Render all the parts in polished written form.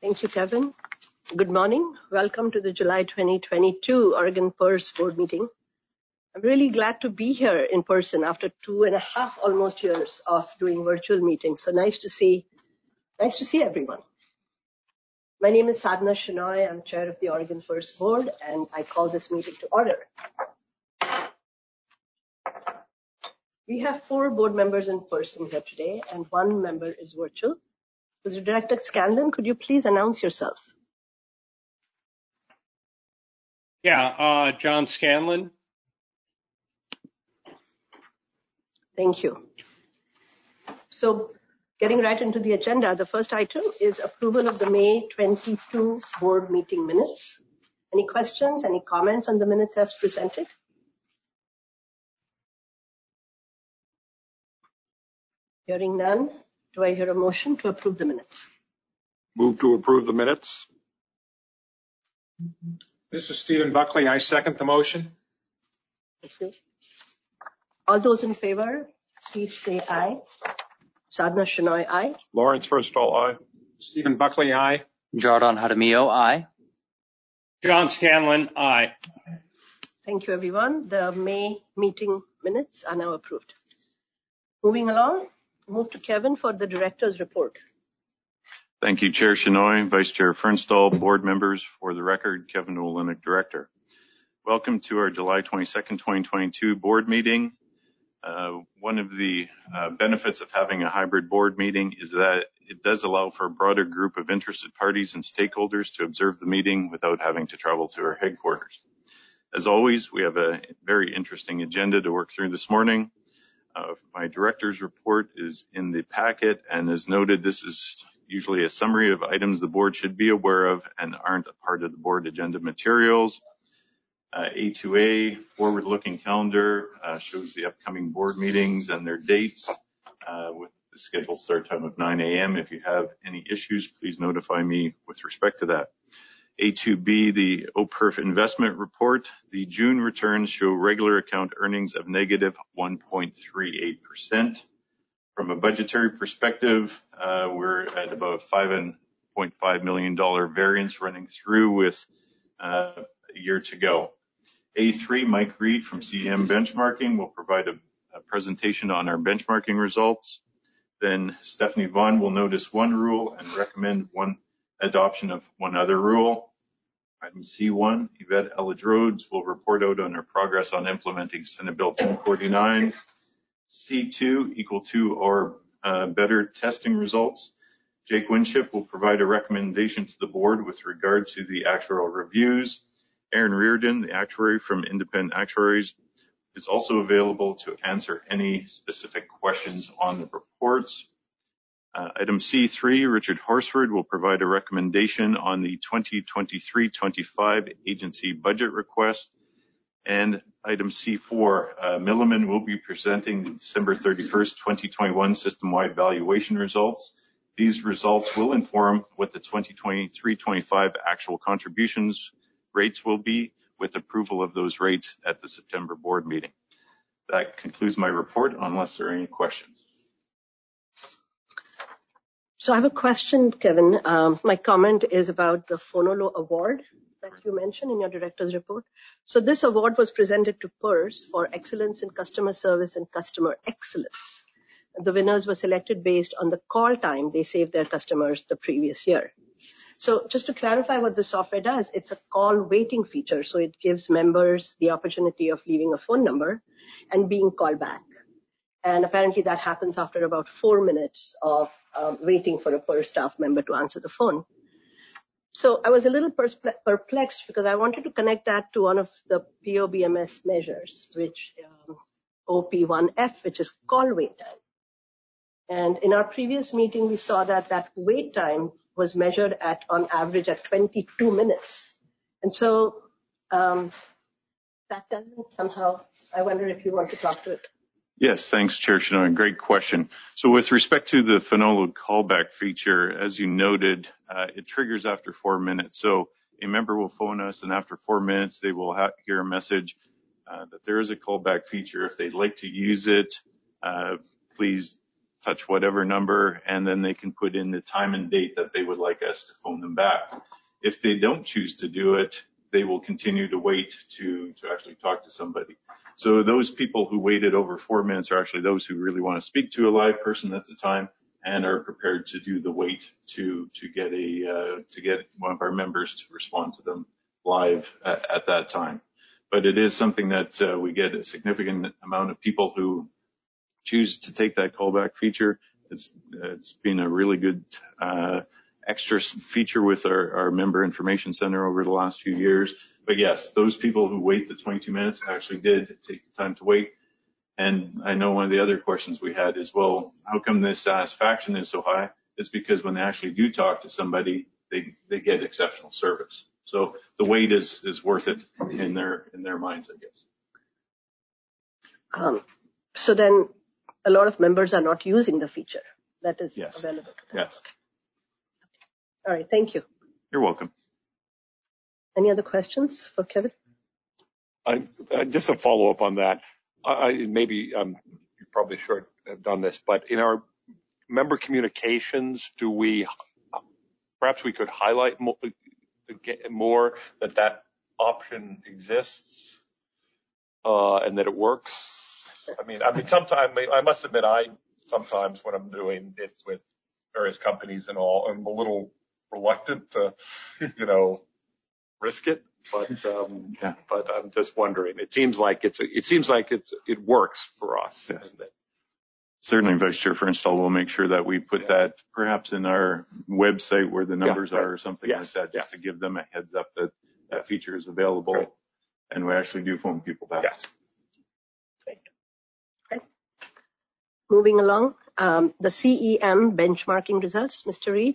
Thank you, Kevin. Good morning. Welcome to the July 2022 Oregon PERS board meeting. I'm really glad to be here in person after 2.5 almost years of doing virtual meetings. So nice to see everyone. My name is Sadhana Shenoy. I'm chair of the Oregon PERS board, and I call this meeting to order. We have 4 board members in person here today, and 1 member is virtual. Mr. Director Scanlon, could you please announce yourself? Yeah, John Scanlon. Thank you. So getting right into the agenda, the first item is approval of the May 22 board meeting minutes. Any questions, any comments on the minutes as presented? Hearing none, do I hear a motion to approve the minutes? Move to approve the minutes. This is Stephen Buckley. I second the motion. Thank you. All those in favor, please say aye. Sadhana Shenoy, aye. Lawrence Firstall, aye. Stephen Buckley, aye. Jordan Jaramillo, aye. John Scanlon, aye. Thank you, everyone. The May meeting minutes are now approved. Moving along, move to Kevin for the director's report. Thank you, Chair Shenoy, Vice Chair Fernstall, board members. For the record, Kevin Olinick, Director. Welcome to our July 22nd, 2022 board meeting. One of the benefits of having a hybrid board meeting is that it does allow for a broader group of interested parties and stakeholders to observe the meeting without having to travel to our headquarters. As always, we have a very interesting agenda to work through this morning. My director's report is in the packet, and as noted, this is usually a summary of items the board should be aware of and aren't a part of the board agenda materials. A2A, forward-looking calendar, shows the upcoming board meetings and their dates with the scheduled start time of 9 a.m. If you have any issues, please notify me with respect to that. A2B, the OPERF investment report. The June returns show regular account earnings of negative 1.38%. From a budgetary perspective, we're at about $5.5 million variance running through with a year to go. A3, Mike Reed from CM Benchmarking will provide a presentation on our benchmarking results. Then Stephanie Vaughn will notice one rule and recommend one adoption of one other rule. Item C1, Yvette Elledge-Rhodes will report out on her progress on implementing Senate Bill 1049. C2, equal to or better testing results. Jake Winship will provide a recommendation to the board with regard to the actuarial reviews. Aaron Reardon, the actuary from Independent Actuaries, is also available to answer any specific questions on the reports. Item C3, Richard Horsford will provide a recommendation on the 2023-25 agency budget request. And item C4, Milliman will be presenting the December 31st, 2021 system-wide valuation results. These results will inform what the 2023-25 actual contributions rates will be, with approval of those rates at the September board meeting. That concludes my report, unless there are any questions. So I have a question, Kevin. My comment is about the Fonolo Award that you mentioned in your director's report. So this award was presented to PERS for excellence in customer service and customer excellence. The winners were selected based on the call time they saved their customers the previous year. So just to clarify what the software does, it's a call waiting feature. So it gives members the opportunity of leaving a phone number and being called back. And apparently that happens after about 4 minutes of waiting for a PERS staff member to answer the phone. So I was a little perplexed because I wanted to connect that to one of the POBMS measures, which OP1F, which is call wait time. And in our previous meeting, we saw that wait time was measured on average at 22 minutes. And so that doesn't somehow, I wonder if you want to talk to it. Yes, thanks, Chair Shenoy. Great question. So with respect to the Fonolo callback feature, as you noted, it triggers after 4 minutes. So a member will phone us, and after 4 minutes, they will hear a message that there is a callback feature. If they'd like to use it, please touch whatever number, and then they can put in the time and date that they would like us to phone them back. If they don't choose to do it, they will continue to wait to actually talk to somebody. So those people who waited over 4 minutes are actually those who really want to speak to a live person at the time and are prepared to do the wait to get one of our members to respond to them live at that time. But it is something that we get a significant amount of people who choose to take that callback feature. It's been a really good extra feature with our member information center over the last few years. But yes, those people who wait the 22 minutes actually did take the time to wait. And I know one of the other questions we had is, well, how come this satisfaction is so high? It's because when they actually do talk to somebody, they get exceptional service. So the wait is worth it in their minds, I guess. So then a lot of members are not using the feature that is available to them. Yes. Okay. All right. Thank you. You're welcome. Any other questions for Kevin? Just a follow-up on that. Maybe you probably should have done this, but in our member communications, perhaps we could highlight more that option exists and that it works? I mean, sometimes I must admit, sometimes when I'm doing it with various companies and all, I'm a little reluctant to, risk it. But I'm just wondering. It seems like it works for us. Yes. Certainly, Vice Chair Fernstall will make sure that we put that perhaps in our website where the numbers are or something like that, just to give them a heads up that that feature is available, and we actually do phone people back. Yes. Okay. Moving along, the CEM benchmarking results, Mr. Reid.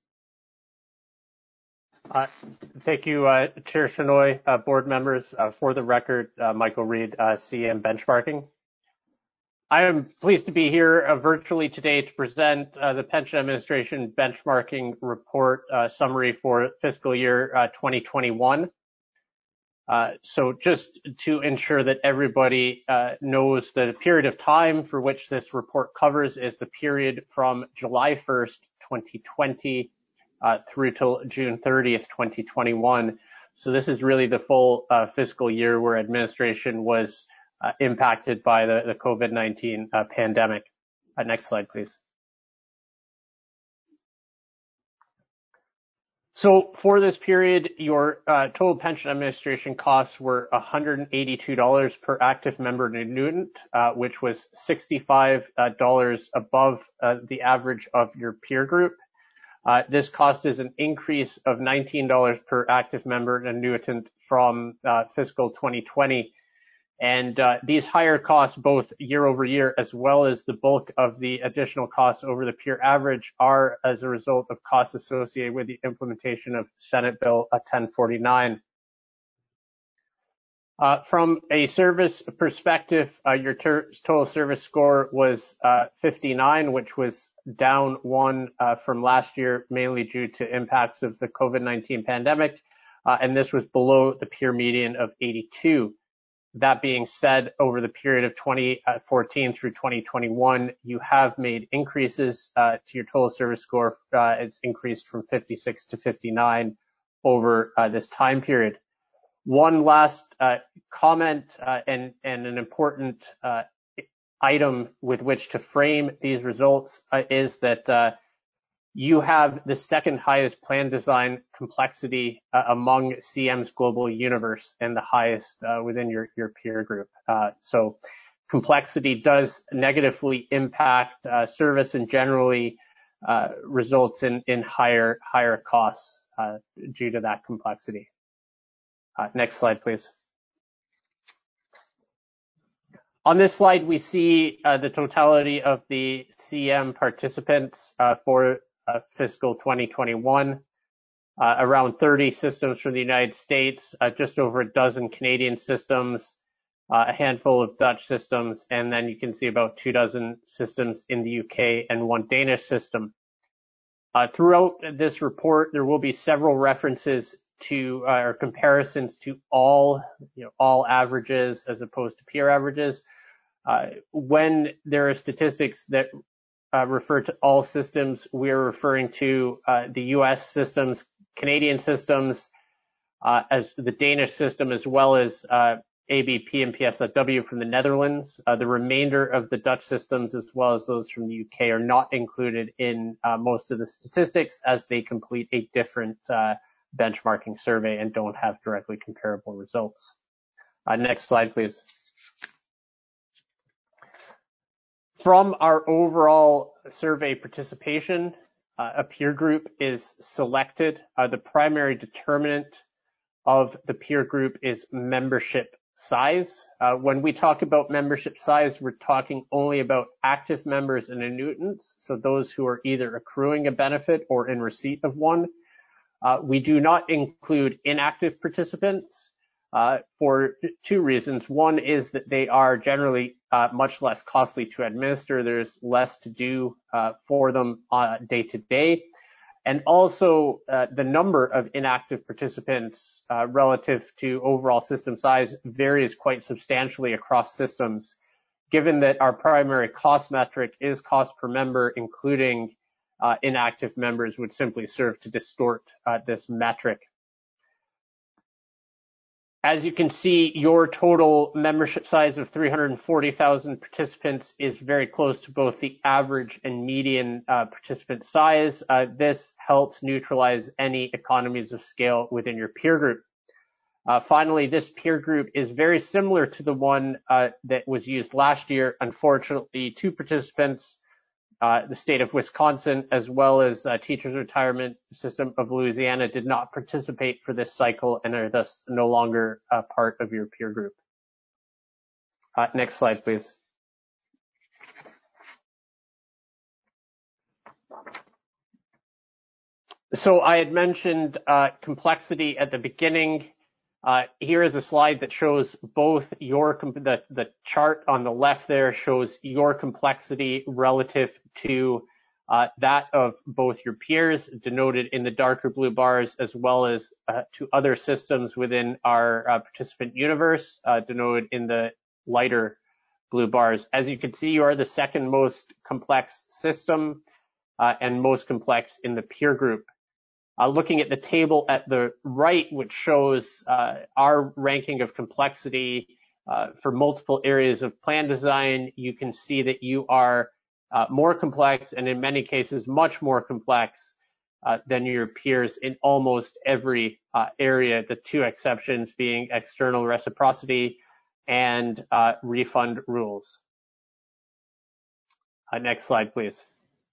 Thank you, Chair Shenoy, board members. For the record, Michael Reid, CEM benchmarking. I am pleased to be here virtually today to present the Pension Administration benchmarking report summary for fiscal year 2021. So just to ensure that everybody knows the period of time for which this report covers is the period from July 1st, 2020 through till June 30th, 2021. So this is really the full fiscal year where administration was impacted by the COVID-19 pandemic. Next slide, please. So for this period, your total pension administration costs were $182 per active member annuitant, which was $65 above the average of your peer group. This cost is an increase of $19 per active member annuitant from fiscal 2020. And these higher costs, both year over year, as well as the bulk of the additional costs over the peer average, are as a result of costs associated with the implementation of Senate Bill 1049. From a service perspective, your total service score was 59, which was down 1 from last year, mainly due to impacts of the COVID-19 pandemic, and this was below the peer median of 82. That being said, over the period of 2014 through 2021, you have made increases to your total service score. It's increased from 56 to 59 over this time period. One last comment and an important item with which to frame these results is that you have the second highest plan design complexity among CM's global universe and the highest within your peer group. So complexity does negatively impact service and generally results in higher costs due to that complexity. Next slide, please. On this slide, we see the totality of the CM participants for fiscal 2021, around 30 systems from the United States, just over a dozen Canadian systems, a handful of Dutch systems, and then you can see about 24 systems in the UK and 1 Danish system. Throughout this report, there will be several references to or comparisons to all averages as opposed to peer averages. When there are statistics that refer to all systems, we are referring to the US systems, Canadian systems, as the Danish system, as well as ABP and PSW from the Netherlands. The remainder of the Dutch systems, as well as those from the UK, are not included in most of the statistics, as they complete a different benchmarking survey and don't have directly comparable results. Next slide, please. From our overall survey participation, a peer group is selected. The primary determinant of the peer group is membership size. When we talk about membership size, we're talking only about active members and annuitants, so those who are either accruing a benefit or in receipt of one. We do not include inactive participants for two reasons. One is that they are generally much less costly to administer. There's less to do for them day to day. And also the number of inactive participants relative to overall system size varies quite substantially across systems, given that our primary cost metric is cost per member, including inactive members, would simply serve to distort this metric. As you can see, your total membership size of 340,000 participants is very close to both the average and median participant size. This helps neutralize any economies of scale within your peer group. Finally, this peer group is very similar to the one that was used last year. Unfortunately, two participants, the state of Wisconsin, as well as Teachers Retirement System of Louisiana, did not participate for this cycle and are thus no longer part of your peer group. Next slide, please. So I had mentioned complexity at the beginning. Here is a slide that shows both the chart on the left there shows your complexity relative to that of both your peers, denoted in the darker blue bars, as well as to other systems within our participant universe, denoted in the lighter blue bars. As you can see, you are the second most complex system and most complex in the peer group. Looking at the table at the right, which shows our ranking of complexity for multiple areas of plan design, you can see that you are more complex, and in many cases much more complex than your peers in almost every area, the two exceptions being external reciprocity and refund rules. Next slide, please.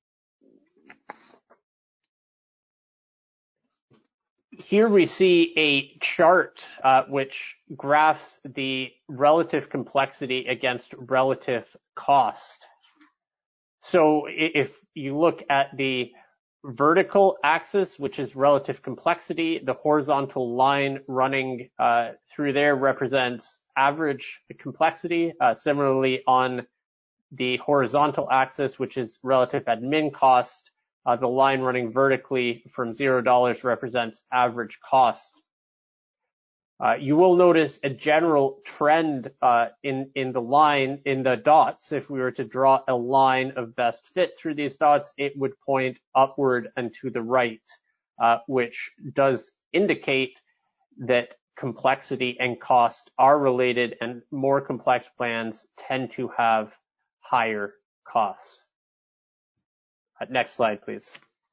Here we see a chart which graphs the relative complexity against relative cost. So if you look at the vertical axis, which is relative complexity, the horizontal line running through there represents average complexity. Similarly, on the horizontal axis, which is relative admin cost, the line running vertically from $0 represents average cost. You will notice a general trend in the dots. If we were to draw a line of best fit through these dots, it would point upward and to the right, which does indicate that complexity and cost are related, and more complex plans tend to have higher costs. Next slide, please.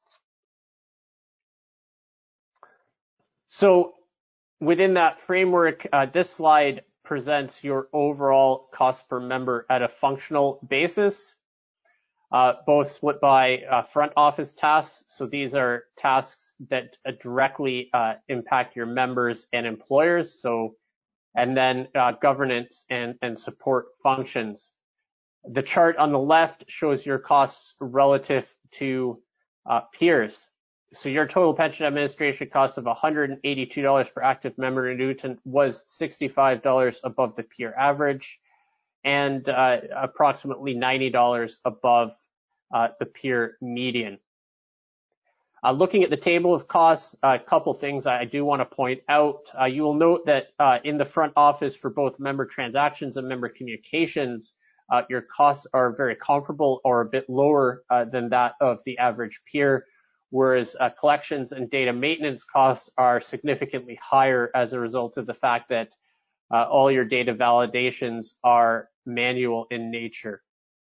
So within that framework, this slide presents your overall cost per member at a functional basis, both split by front office tasks. So these are tasks that directly impact your members and employers. And then governance and support functions. The chart on the left shows your costs relative to peers. So your total pension administration cost of $182 per active member annuitant was $65 above the peer average, and approximately $90 above the peer median. Looking at the table of costs, a couple things I do want to point out. You will note that in the front office for both member transactions and member communications, your costs are very comparable or a bit lower than that of the average peer, whereas collections and data maintenance costs are significantly higher as a result of the fact that all your data validations are manual in nature.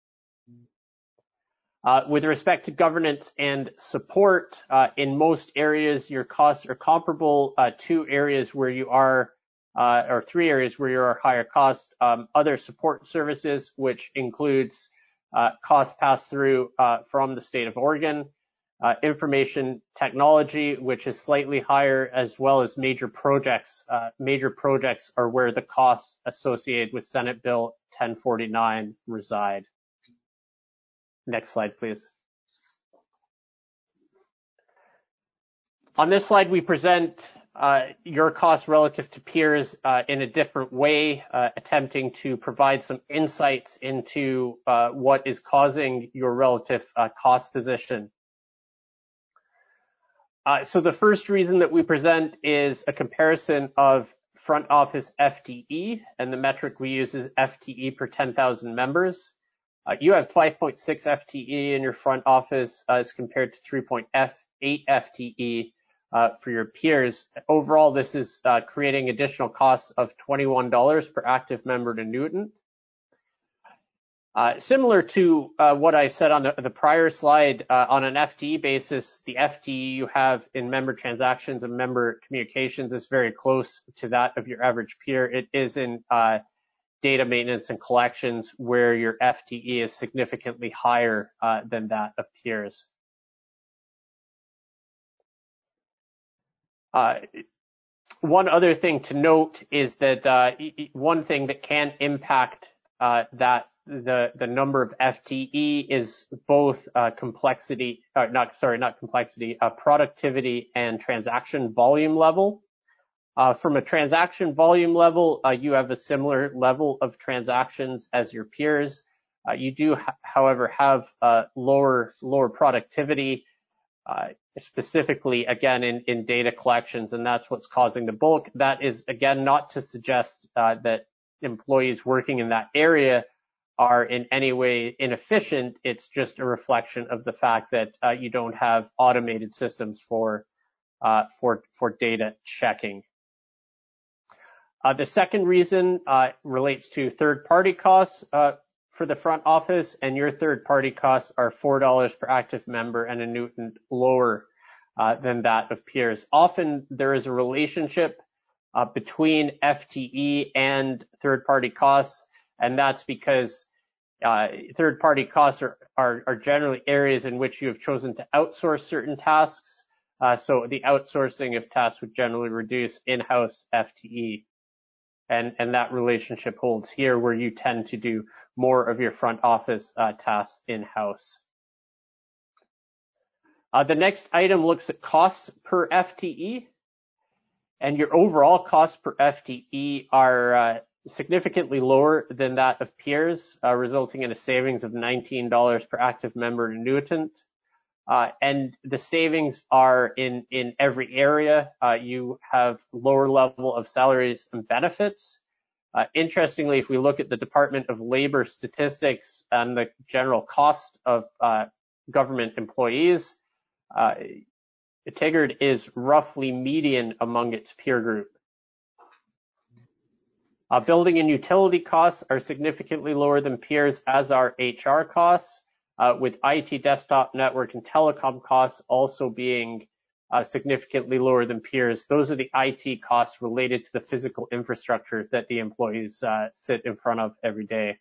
With respect to governance and support, in most areas, your costs are comparable. 2 areas where you are, or 3 areas where you are higher cost, other support services, which includes cost pass-through from the state of Oregon, information technology, which is slightly higher, as well as major projects. Major projects are where the costs associated with Senate Bill 1049 reside. Next slide, please. On this slide, we present your costs relative to peers in a different way, attempting to provide some insights into what is causing your relative cost position. So the first reason that we present is a comparison of front office FTE, and the metric we use is FTE per 10,000 members. You have 5.6 FTE in your front office as compared to 3.8 FTE for your peers. Overall, this is creating additional costs of $21 per active member to Newton. Similar to what I said on the prior slide, on an FTE basis, the FTE you have in member transactions and member communications is very close to that of your average peer. It is in data maintenance and collections where your FTE is significantly higher than that of peers. One other thing to note is that one thing that can impact that the number of FTE is both productivity and transaction volume level. From a transaction volume level, you have a similar level of transactions as your peers. You do, however, have lower productivity, specifically, again, in data collections, and that's what's causing the bulk. That is, again, not to suggest that employees working in that area are in any way inefficient. It's just a reflection of the fact that you don't have automated systems for data checking. The second reason relates to third-party costs for the front office, and your third-party costs are $4 per active member and a Newton lower than that of peers. Often there is a relationship between FTE and third-party costs, and that's because third-party costs are generally areas in which you have chosen to outsource certain tasks. So the outsourcing of tasks would generally reduce in-house FTE. And that relationship holds here, where you tend to do more of your front office tasks in-house. The next item looks at costs per FTE, and your overall costs per FTE are significantly lower than that of peers, resulting in a savings of $19 per active member to Newton. And the savings are in every area. You have lower level of salaries and benefits. Interestingly, if we look at the Department of Labor statistics and the general cost of government employees, Tigard is roughly median among its peer group. Building and utility costs are significantly lower than peers, as are HR costs. With IT, desktop, network, and telecom costs also being significantly lower than peers. Those are the IT costs related to the physical infrastructure that the employees sit in front of every day.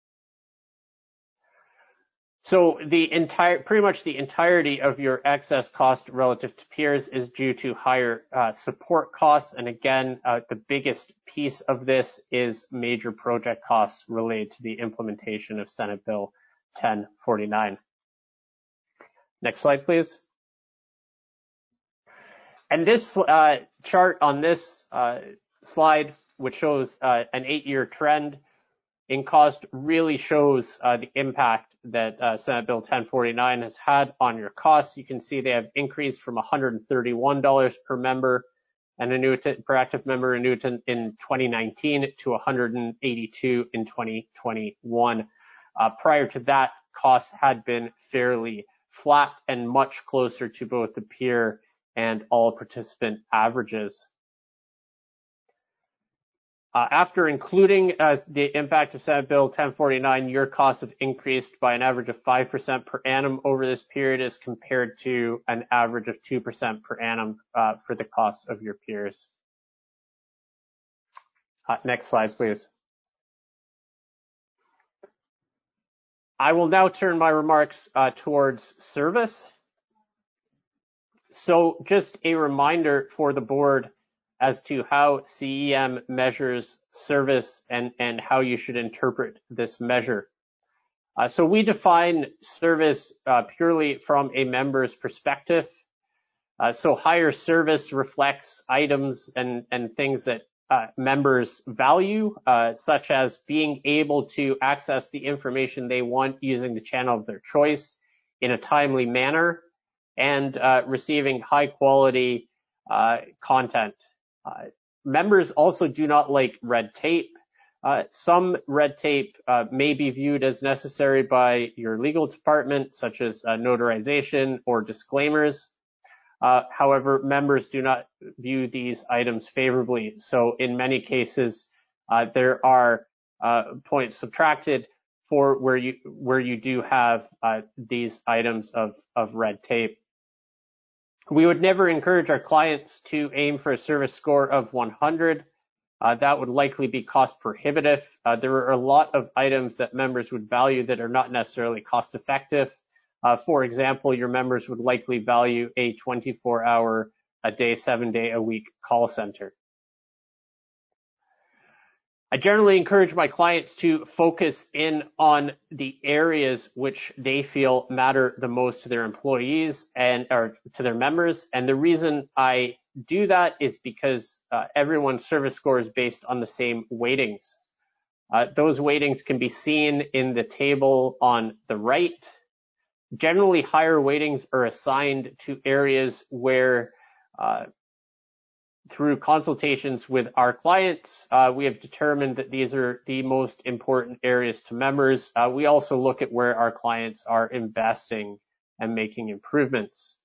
So pretty much the entirety of your excess cost relative to peers is due to higher support costs. And again, the biggest piece of this is major project costs related to the implementation of Senate Bill 1049. Next slide, please. And this chart on this slide, which shows an 8-year trend in cost, really shows the impact that Senate Bill 1049 has had on your costs. You can see they have increased from $131 per member and a Newton per active member in Newton in 2019 to $182 in 2021. Prior to that, costs had been fairly flat and much closer to both the peer and all participant averages. After including the impact of Senate Bill 1049, your costs have increased by an average of 5% per annum over this period as compared to an average of 2% per annum for the costs of your peers. Next slide, please. I will now turn my remarks towards service. So just a reminder for the board as to how CEM measures service and how you should interpret this measure. So we define service purely from a member's perspective. So higher service reflects items and things that members value, such as being able to access the information they want using the channel of their choice in a timely manner, and receiving high quality content. Members also do not like red tape. Some red tape may be viewed as necessary by your legal department, such as notarization or disclaimers. However, members do not view these items favorably. So in many cases, there are points subtracted for where you do have these items of red tape. We would never encourage our clients to aim for a service score of 100. That would likely be cost prohibitive. There are a lot of items that members would value that are not necessarily cost effective. For example, your members would likely value a 24-hour a day, 7-day-a-week call center. I generally encourage my clients to focus in on the areas which they feel matter the most to their employees or to their members. And the reason I do that is because everyone's service score is based on the same weightings. Those weightings can be seen in the table on the right. Generally, higher weightings are assigned to areas where through consultations with our clients, we have determined that these are the most important areas to members. We also look at where our clients are investing and making improvements.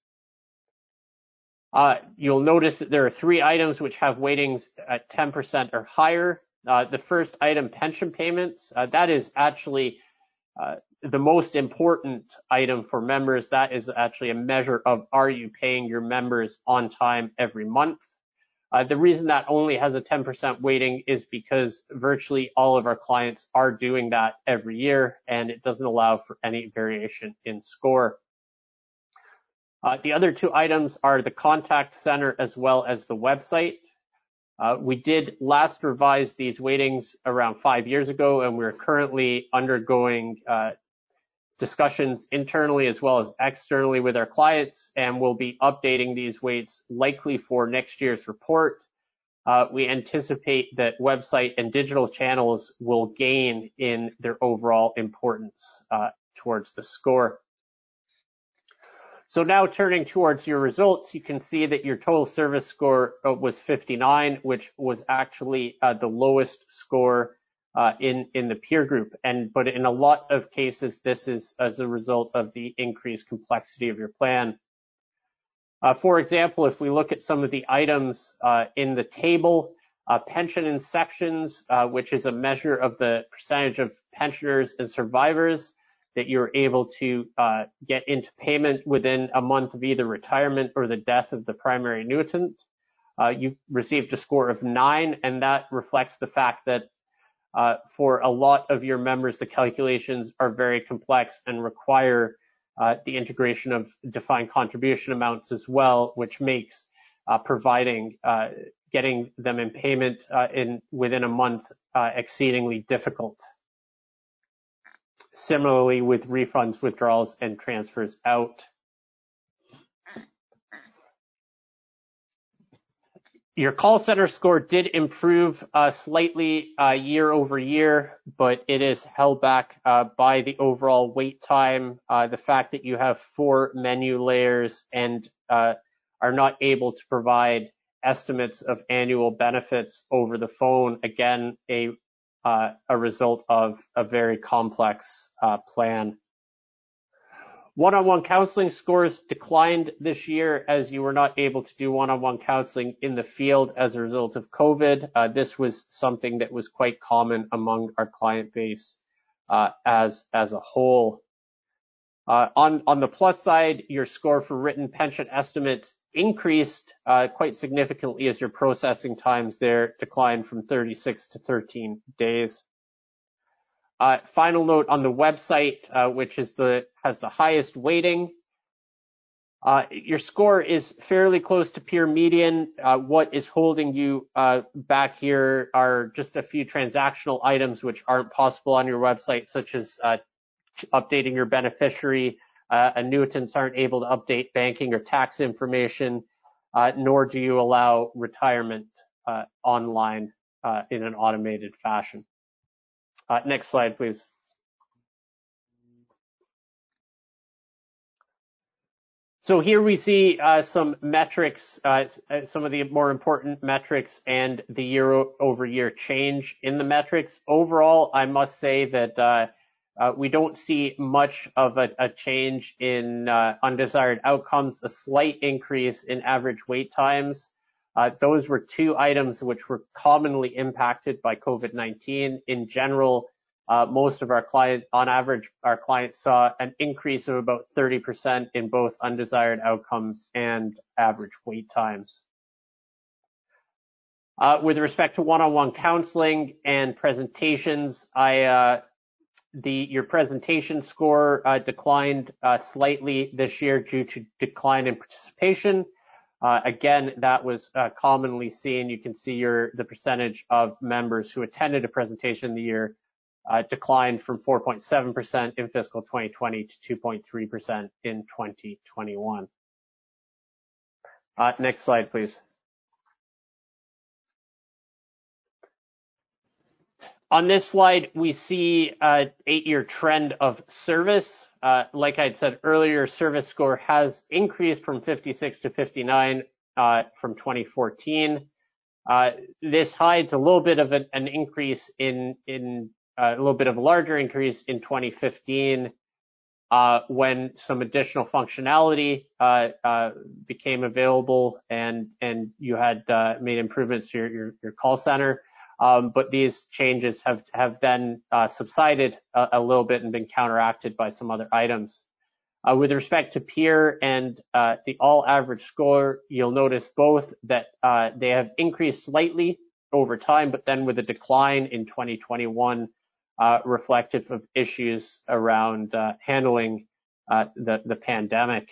You'll notice that there are 3 items which have weightings at 10% or higher. The first item, pension payments, that is actually the most important item for members. That is actually a measure of, are you paying your members on time every month? The reason that only has a 10% weighting is because virtually all of our clients are doing that every year, and it doesn't allow for any variation in score. The other 2 items are the contact center as well as the website. We did last revise these weightings around 5 years ago, and we're currently undergoing discussions internally as well as externally with our clients, and we'll be updating these weights likely for next year's report. We anticipate that website and digital channels will gain in their overall importance towards the score. So now turning towards your results, you can see that your total service score was 59, which was actually the lowest score in the peer group. But in a lot of cases, this is as a result of the increased complexity of your plan. For example, if we look at some of the items in the table, pension inceptions, which is a measure of the percentage of pensioners and survivors that you're able to get into payment within a month of either retirement or the death of the primary annuitant. You received a score of 9, and that reflects the fact that for a lot of your members, the calculations are very complex and require the integration of defined contribution amounts as well, which makes getting them in payment within a month exceedingly difficult. Similarly with refunds, withdrawals, and transfers out. Your call center score did improve slightly year over year, but it is held back by the overall wait time, the fact that you have 4 menu layers and are not able to provide estimates of annual benefits over the phone. Again, a a result of a very complex plan. One-on-one counseling scores declined this year as you were not able to do one-on-one counseling in the field as a result of COVID. This was something that was quite common among our client base as a whole. On the plus side, your score for written pension estimates increased quite significantly as your processing times there declined from 36 to 13 days. Final note on the website, which has the highest weighting. Your score is fairly close to peer median. What is holding you back here are just a few transactional items which aren't possible on your website, such as updating your beneficiary. Annuitants aren't able to update banking or tax information, nor do you allow retirement online in an automated fashion. Next slide, please. So here we see some metrics, some of the more important metrics and the year-over-year change in the metrics. Overall, I must say that we don't see much of a change in undesired outcomes, a slight increase in average wait times. Those were two items which were commonly impacted by COVID-19. In general, most of our clients, on average, our clients saw an increase of about 30% in both undesired outcomes and average wait times. With respect to one-on-one counseling and presentations, your presentation score declined slightly this year due to decline in participation. Again, that was commonly seen. You can see the percentage of members who attended a presentation in the year declined from 4.7% in fiscal 2020 to 2.3% in 2021. Next slide, please. On this slide, we see an 8-year trend of service. Like I'd said earlier, service score has increased from 56 to 59 from 2014. This hides a little bit of an increase in a little bit of a larger increase in 2015 when some additional functionality became available and you had made improvements to your call center. But these changes have then subsided a little bit and been counteracted by some other items. With respect to peer and the all average score, you'll notice both that they have increased slightly over time, but then with a decline in 2021, reflective of issues around handling the pandemic.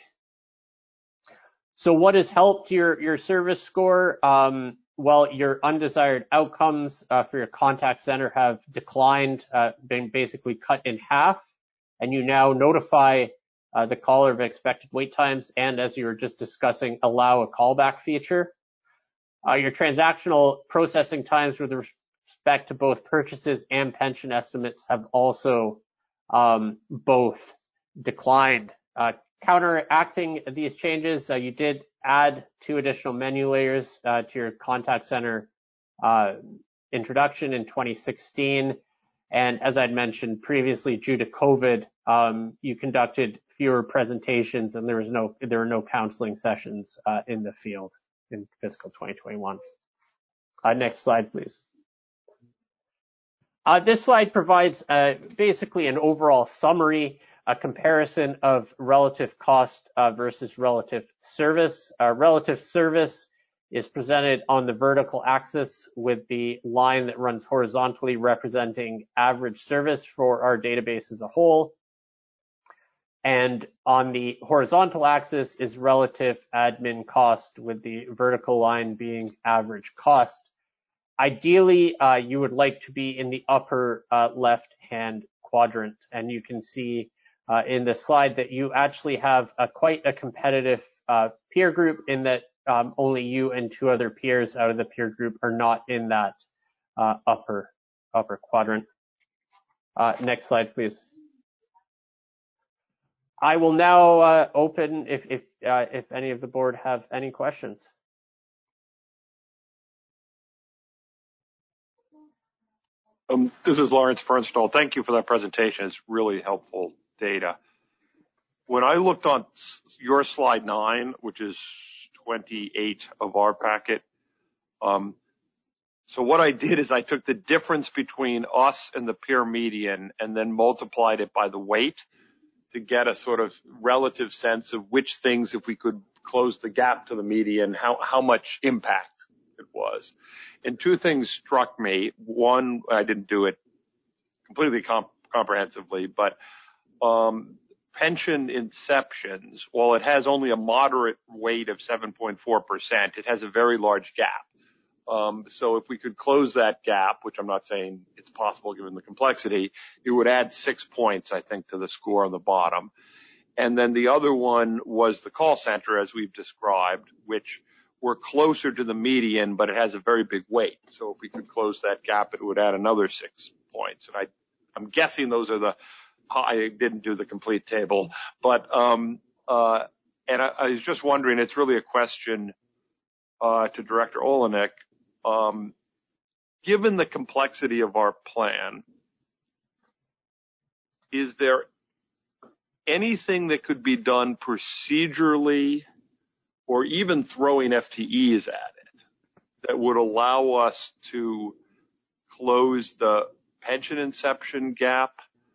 So what has helped your service score? Well, your undesired outcomes for your contact center have declined, been basically cut in half, and you now notify the caller of expected wait times, and as you were just discussing, allow a callback feature. Your transactional processing times with respect to both purchases and pension estimates have also both declined. Counteracting these changes, you did add 2 additional menu layers to your contact center introduction in 2016. And as I'd mentioned previously, due to COVID, you conducted fewer presentations and there were no counseling sessions in the field in fiscal 2021. Next slide, please. This slide provides basically an overall summary, a comparison of relative cost versus relative service. Relative service is presented on the vertical axis with the line that runs horizontally representing average service for our database as a whole. And on the horizontal axis is relative admin cost with the vertical line being average cost. Ideally, you would like to be in the upper left-hand quadrant, and you can see in the slide that you actually have quite a competitive peer group in that only you and 2 other peers out of the peer group are not in that upper quadrant. Next slide, please. I will now open if any of the board have any questions. This is Lawrence Fernstall. Thank you for that presentation. It's really helpful data. When I looked on your slide 9, which is 28 of our packet, so what I did is I took the difference between us and the peer median and then multiplied it by the weight to get a sort of relative sense of which things, if we could close the gap to the median, how much impact it was. And two things struck me. One, I didn't do it completely comprehensively, but pension inceptions, while it has only a moderate weight of 7.4%, it has a very large gap. So if we could close that gap, which I'm not saying it's possible given the complexity, it would add 6 points, I think, to the score on the bottom. And then the other one was the call center, as we've described, which we're closer to the median, but it has a very big weight. So if we could close that gap, it would add another 6 points. And I'm guessing those are I didn't do the complete table, but and I was just wondering, it's really a question to Director Olenek. Given the complexity of our plan, is there anything that could be done procedurally or even throwing FTEs at it that would allow us to close the pension inception gap?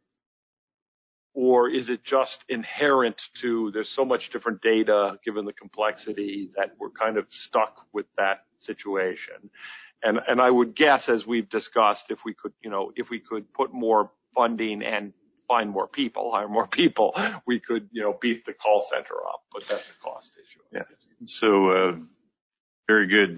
Or is it just inherent to there's so much different data given the complexity that we're kind of stuck with that situation? And I would guess, as we've discussed, if we could put more funding and find more people, hire more people, we could, beef the call center up, but that's a cost issue. Yeah. So, very good.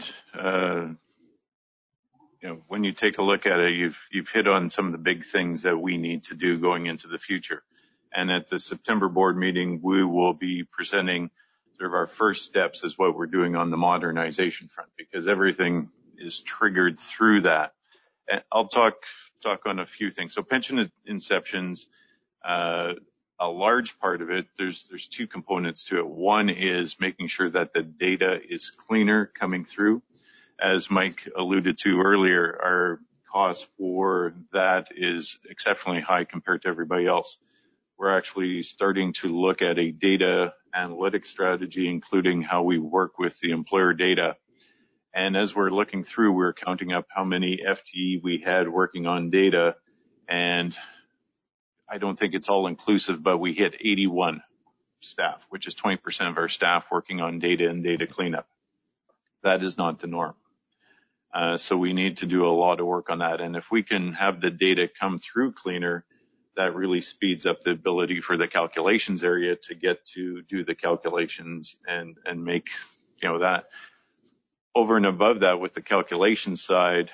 When you take a look at it, you've hit on some of the big things that we need to do going into the future. And at the September board meeting, we will be presenting sort of our first steps as what we're doing on the modernization front, because everything is triggered through that. And I'll talk on a few things. So pension inceptions, a large part of it, there's two components to it. One is making sure that the data is cleaner coming through. As Mike alluded to earlier, our cost for that is exceptionally high compared to everybody else. We're actually starting to look at a data analytics strategy, including how we work with the employer data. And as we're looking through, we're counting up how many FTE we had working on data. And I don't think it's all inclusive, but we hit 81 staff, which is 20% of our staff working on data and data cleanup. That is not the norm. So we need to do a lot of work on that. And if we can have the data come through cleaner, that really speeds up the ability for the calculations area to get to do the calculations and make, that. Over and above that, with the calculation side,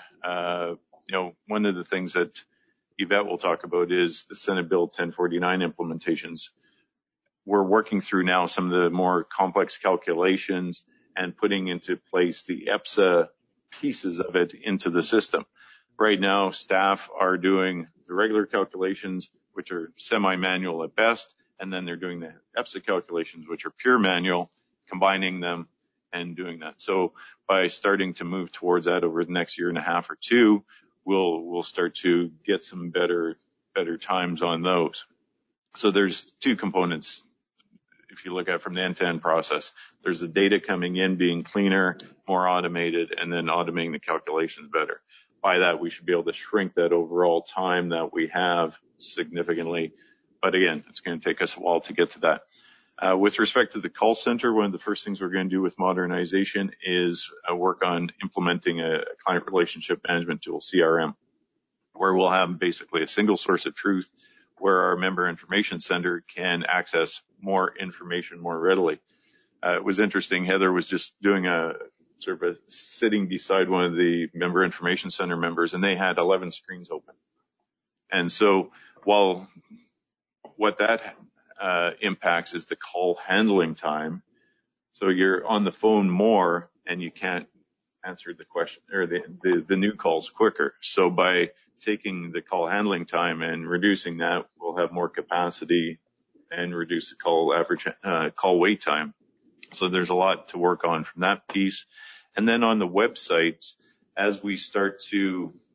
one of the things that Yvette will talk about is the Senate Bill 1049 implementations. We're working through now some of the more complex calculations and putting into place the EPSA pieces of it into the system. Right now, staff are doing the regular calculations, which are semi-manual at best, and then they're doing the EPSA calculations, which are pure manual, combining them and doing that. So by starting to move towards that over the next year and a half or two, we'll start to get some better times on those. So there's two components. If you look at it from the end-to-end process, there's the data coming in being cleaner, more automated, and then automating the calculations better. By that, we should be able to shrink that overall time that we have significantly. But again, it's going to take us a while to get to that. With respect to the call center, one of the first things we're going to do with modernization is work on implementing a client relationship management tool, CRM, where we'll have basically a single source of truth where our member information center can access more information more readily. It was interesting. Heather was just doing a sort of sitting beside one of the member information center members, and they had 11 screens open. And so while what that impacts is the call handling time, so you're on the phone more and you can't answer the question or the new calls quicker. So by taking the call handling time and reducing that, we'll have more capacity and reduce the call average call wait time. So there's a lot to work on from that piece. And then on the websites, as we start to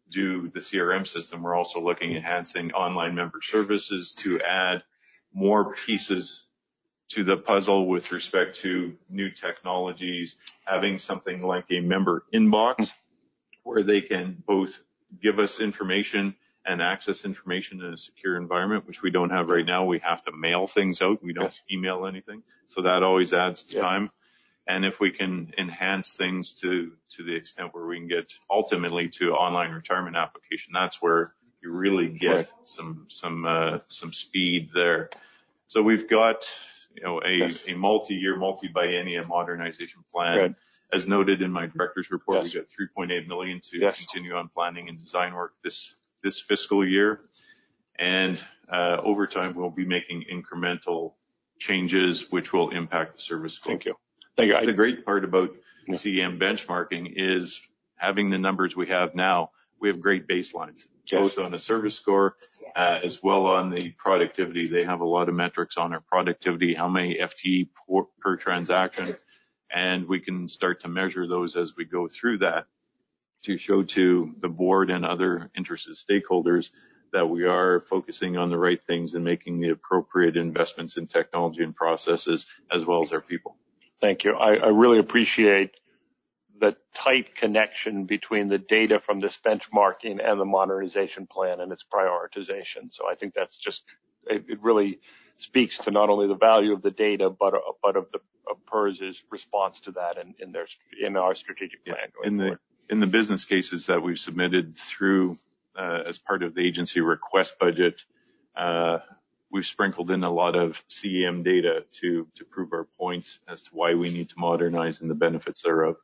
do the CRM system, we're also looking at enhancing online member services to add more pieces to the puzzle with respect to new technologies, having something like a member inbox where they can both give us information and access information in a secure environment, which we don't have right now. We have to mail things out. We don't email anything. So that always adds time. And if we can enhance things to the extent where we can get ultimately to online retirement application, that's where you really get some speed there. So we've got, a multi-year, multi-biennium modernization plan. Right. As noted in my director's report, we've got $3.8 million to continue on planning and design work this fiscal year. And over time, we'll be making incremental changes which will impact the service scope. Thank you. Thank you. The great part about CEM benchmarking is having the numbers we have now. We have great baselines, both on the service score as well on the productivity. They have a lot of metrics on our productivity, how many FTE per transaction, and we can start to measure those as we go through that to show to the board and other interested stakeholders that we are focusing on the right things and making the appropriate investments in technology and processes as well as our people. Thank you. I really appreciate the tight connection between the data from this benchmarking and the modernization plan and its prioritization. So I think that's it really speaks to not only the value of the data, but of PERS's response to that in our strategic plan going forward. In the business cases that we've submitted through as part of the agency request budget, we've sprinkled in a lot of CEM data to prove our points as to why we need to modernize and the benefits thereof.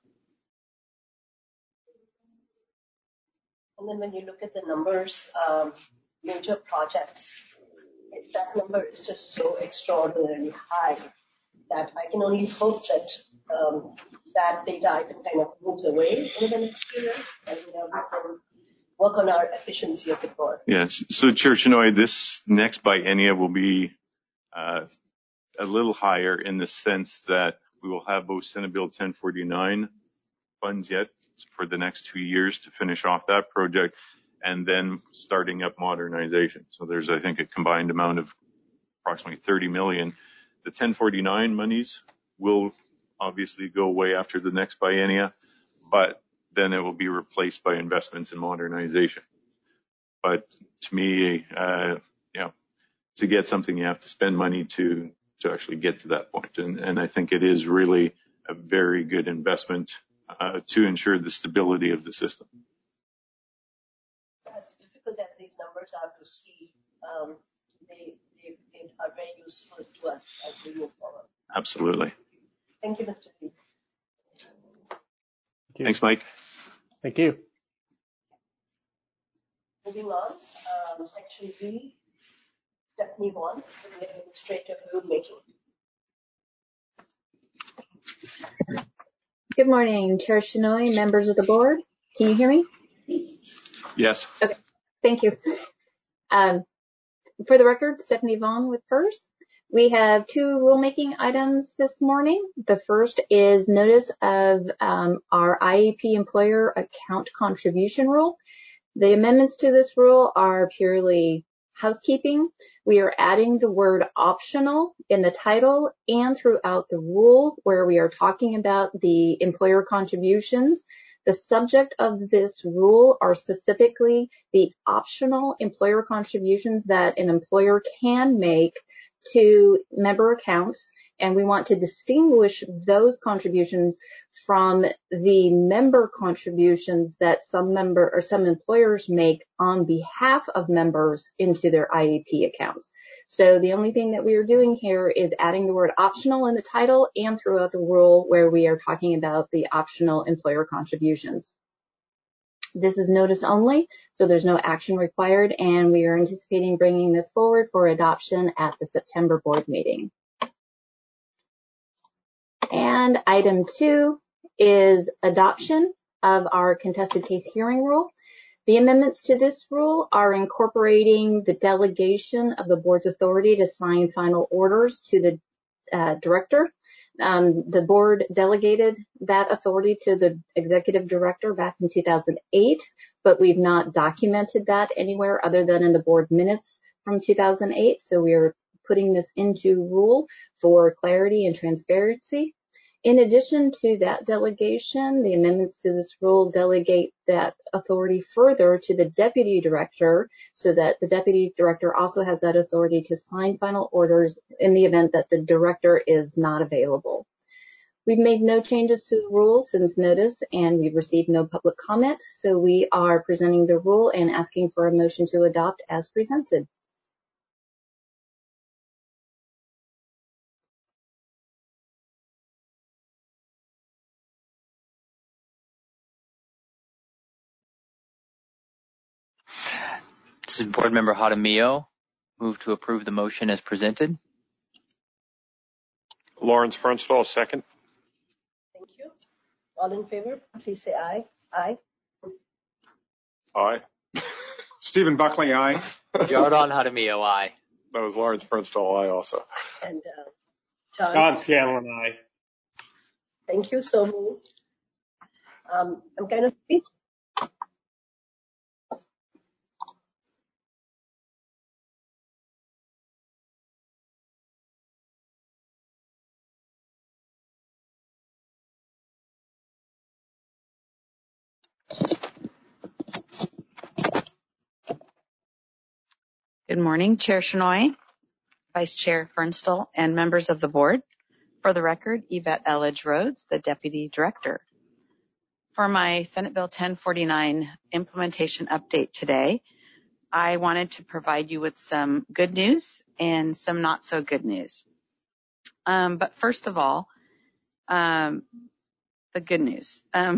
And then when you look at the numbers, major projects, that number is just so extraordinarily high that I can only hope that that data item kind of moves away over the next few years, and we can work on our efficiency of it more. Yes. So, Chair Shenoy, this next biennia will be a little higher in the sense that we will have both Senate Bill 1049 funds yet for the next 2 years to finish off that project, and then starting up modernization. So there's, I think, a combined amount of approximately 30 million. The 1049 monies will obviously go away after the next biennia, but then it will be replaced by investments in modernization. But to me, to get something, you have to spend money to actually get to that point. And I think it is really a very good investment to ensure the stability of the system. As difficult as these numbers are to see, they are very useful to us as we move forward. Absolutely. Thank you, Mr. Lee. Thanks, Mike. Thank you. Moving on, Section B, Stephanie Vaughan, Administrative Rulemaking. Good morning, Chair Shenoy, members of the board. Can you hear me? Yes. Okay, thank you. For the record, Stephanie Vaughan with PERS. We have 2 rulemaking items this morning. The first is notice of our IEP employer account contribution rule. The amendments to this rule are purely housekeeping. We are adding the word optional in the title and throughout the rule where we are talking about the employer contributions. The subject of this rule are specifically the optional employer contributions that an employer can make to member accounts, and we want to distinguish those contributions from the member contributions that some employers make on behalf of members into their IEP accounts. So the only thing that we are doing here is adding the word optional in the title and throughout the rule where we are talking about the optional employer contributions. This is notice only, so there's no action required, and we are anticipating bringing this forward for adoption at the September board meeting. And item 2 is adoption of our contested case hearing rule. The amendments to this rule are incorporating the delegation of the board's authority to sign final orders to the director. The board delegated that authority to the executive director back in 2008, but we've not documented that anywhere other than in the board minutes from 2008. So we are putting this into rule for clarity and transparency. In addition to that delegation, the amendments to this rule delegate that authority further to the deputy director so that the deputy director also has that authority to sign final orders in the event that the director is not available. We've made no changes to the rule since notice, and we've received no public comment, so we are presenting the rule and asking for a motion to adopt as presented. This is Board Member Jaramillo. Move to approve the motion as presented. Lawrence Fernstall, second. Thank you. All in favor, please say aye. Aye. Aye. Stephen Buckley, aye. Jordan Jaramillo, aye. That was Lawrence Fernstall, aye also. And John Scanlon, aye. thank you. So moved. I'm kind of speechless. Good morning, Chair Shenoy, Vice Chair Fernstall, and members of the board. For the record, Yvette Elledge Rhodes, the Deputy Director. For my Senate Bill 1049 implementation update today, I wanted to provide you with some good news and some not so good news. But first of all, the good news.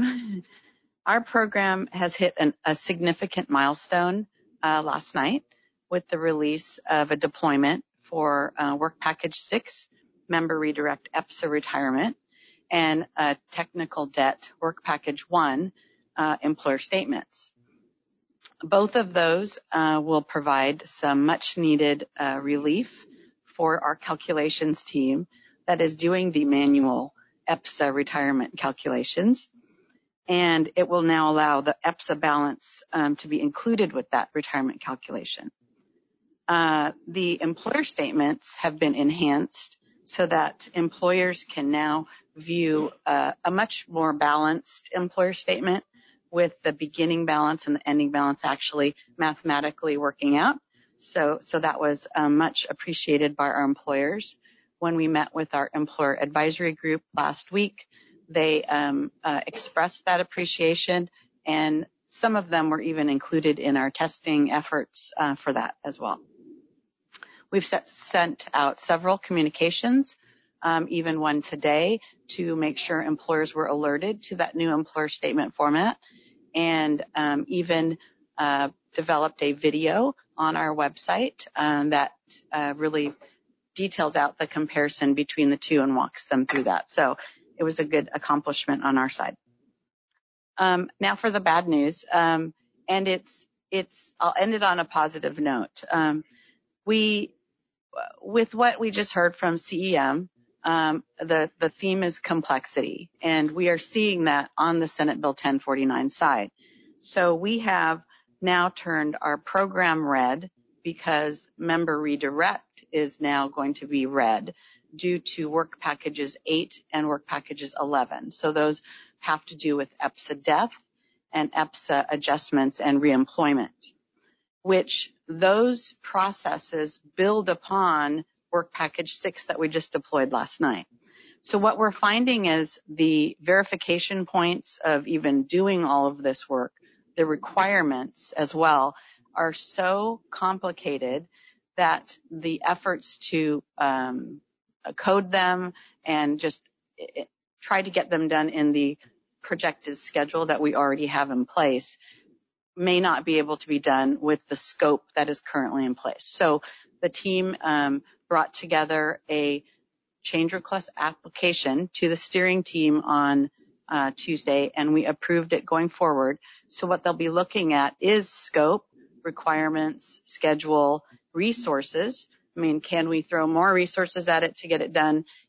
Our program has hit a significant milestone last night with the release of a deployment for Work Package 6, Member Redirect EPSA retirement, and Technical Debt Work Package 1, employer statements. Both of those will provide some much needed relief for our calculations team that is doing the manual EPSA retirement calculations. And it will now allow the EPSA balance to be included with that retirement calculation. The employer statements have been enhanced so that employers can now view a much more balanced employer statement with the beginning balance and the ending balance actually mathematically working out. So that was much appreciated by our employers. When we met with our employer advisory group last week, they expressed that appreciation, and some of them were even included in our testing efforts for that as well. We've sent out several communications, even one today, to make sure employers were alerted to that new employer statement format, and even developed a video on our website that really details out the comparison between the two and walks them through that. So it was a good accomplishment on our side. Now for the bad news, and I'll end it on a positive note. With what we just heard from CEM, the theme is complexity, and we are seeing that on the Senate Bill 1049 side. So we have now turned our program red because Member Redirect is now going to be red due to Work Packages 8 and Work Packages 11. So those have to do with EPSA death and EPSA adjustments and reemployment, which those processes build upon Work Package 6 that we just deployed last night. So what we're finding is the verification points of even doing all of this work, the requirements as well, are so complicated that the efforts to code them and just try to get them done in the projected schedule that we already have in place may not be able to be done with the scope that is currently in place. So the team brought together a change request application to the steering team on Tuesday, and we approved it going forward. So what they'll be looking at is scope, requirements, schedule, resources. I mean, can we throw more resources at it to get it done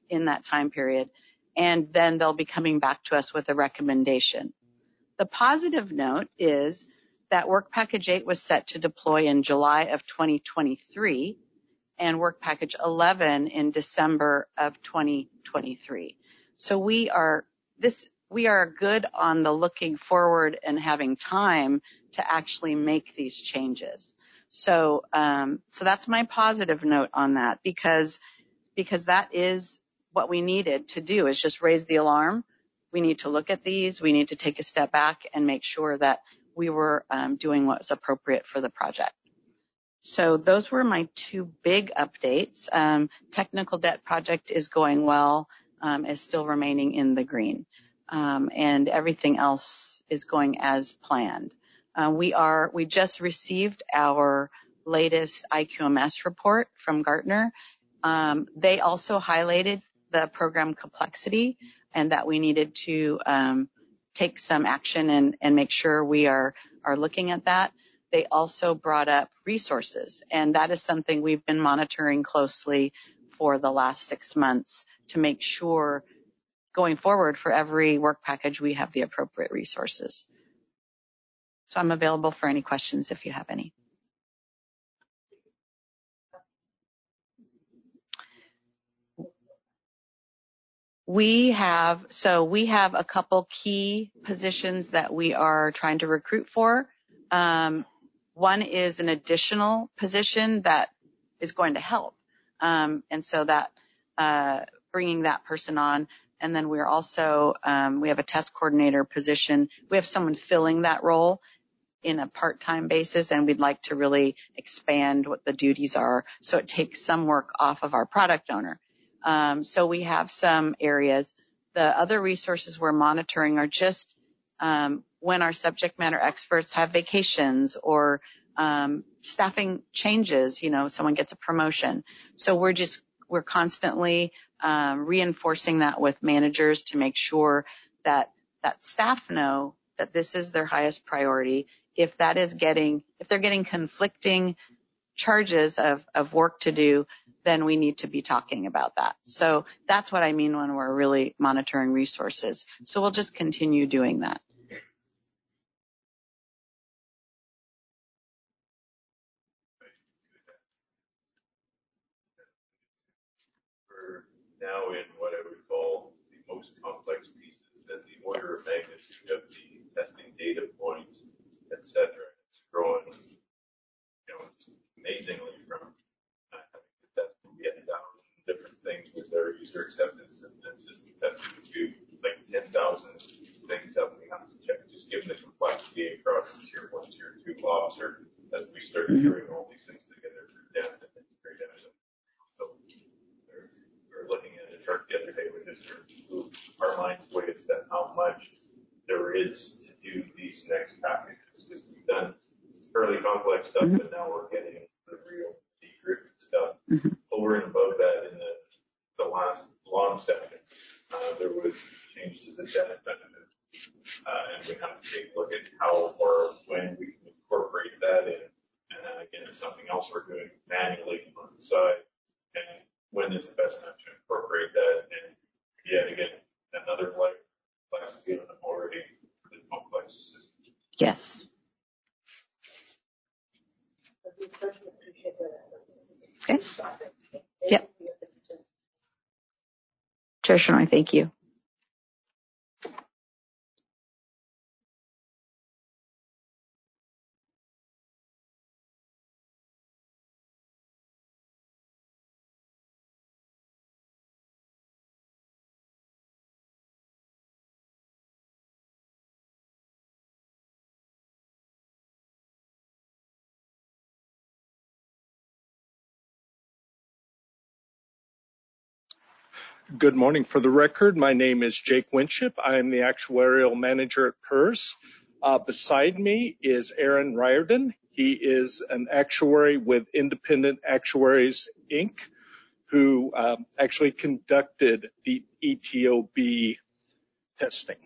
in that time period, and then they'll be coming back to us with a recommendation. The positive note is that Work Package 8 was set to deploy in July of 2023 and Work Package 11 in December of 2023. So we are good on the looking forward and having time to actually make these changes. So that's my positive note on that, because that is what we needed to do, is just raise the alarm. We need to look at these. We need to take a step back and make sure that we were doing what's appropriate for the project. So those were my two big updates. Technical debt project is going well, is still remaining in the green, and everything else is going as planned. We just received our latest IQMS report from Gartner. They also highlighted the program complexity and that we needed to take some action and make sure we are looking at that. They also brought up resources, and that is something we've been monitoring closely for the last 6 months to make sure going forward for every work package we have the appropriate resources. So I'm available for any questions if you have any. We have a couple key positions that we are trying to recruit for. One is an additional position that is going to help. And so that, bringing that person on. And then we're also, we have a test coordinator position. We have someone filling that role in a part-time basis, and we'd like to really expand what the duties are so it takes some work off of our product owner. So we have some areas. The other resources we're monitoring are just when our subject matter experts have vacations or staffing changes, someone gets a promotion. So we're constantly reinforcing that with managers to make sure that staff know that this is their highest priority. If they're getting conflicting charges of work to do, then we need to be talking about that. So that's what I mean when we're really monitoring resources. So we'll just continue doing that. We're now in what I would call the most complex pieces, that the order of magnitude of the testing data points, et cetera. It's growing, just amazingly from having to test yet 1,000 different things with our user acceptance and system testing to like 10,000 things that we have to check, just given the complexity across the tier 1, tier 2 officer as we start hearing all these things together for depth and integration. So we're looking at a chart the other day with this, our minds way is that how much there is to do these next packages, because we've done fairly complex stuff, but now we're getting the real deep stuff. Over and above that, in the last long session, there was change to the death benefit, and we have to take a look at how or when we can incorporate that in. And then again, it's something else we're doing manually on the side. And when is the best time to incorporate that? And yet again, another class of given already for the complex system. Yes. Okay. Yep. Chair Shenoy, thank you. Good morning. For the record, my name is Jake Winship. I am the actuarial manager at PERS. Beside me is Aaron Riordan. He is an actuary with Independent Actuaries, Inc., who actually conducted the ETOB testing.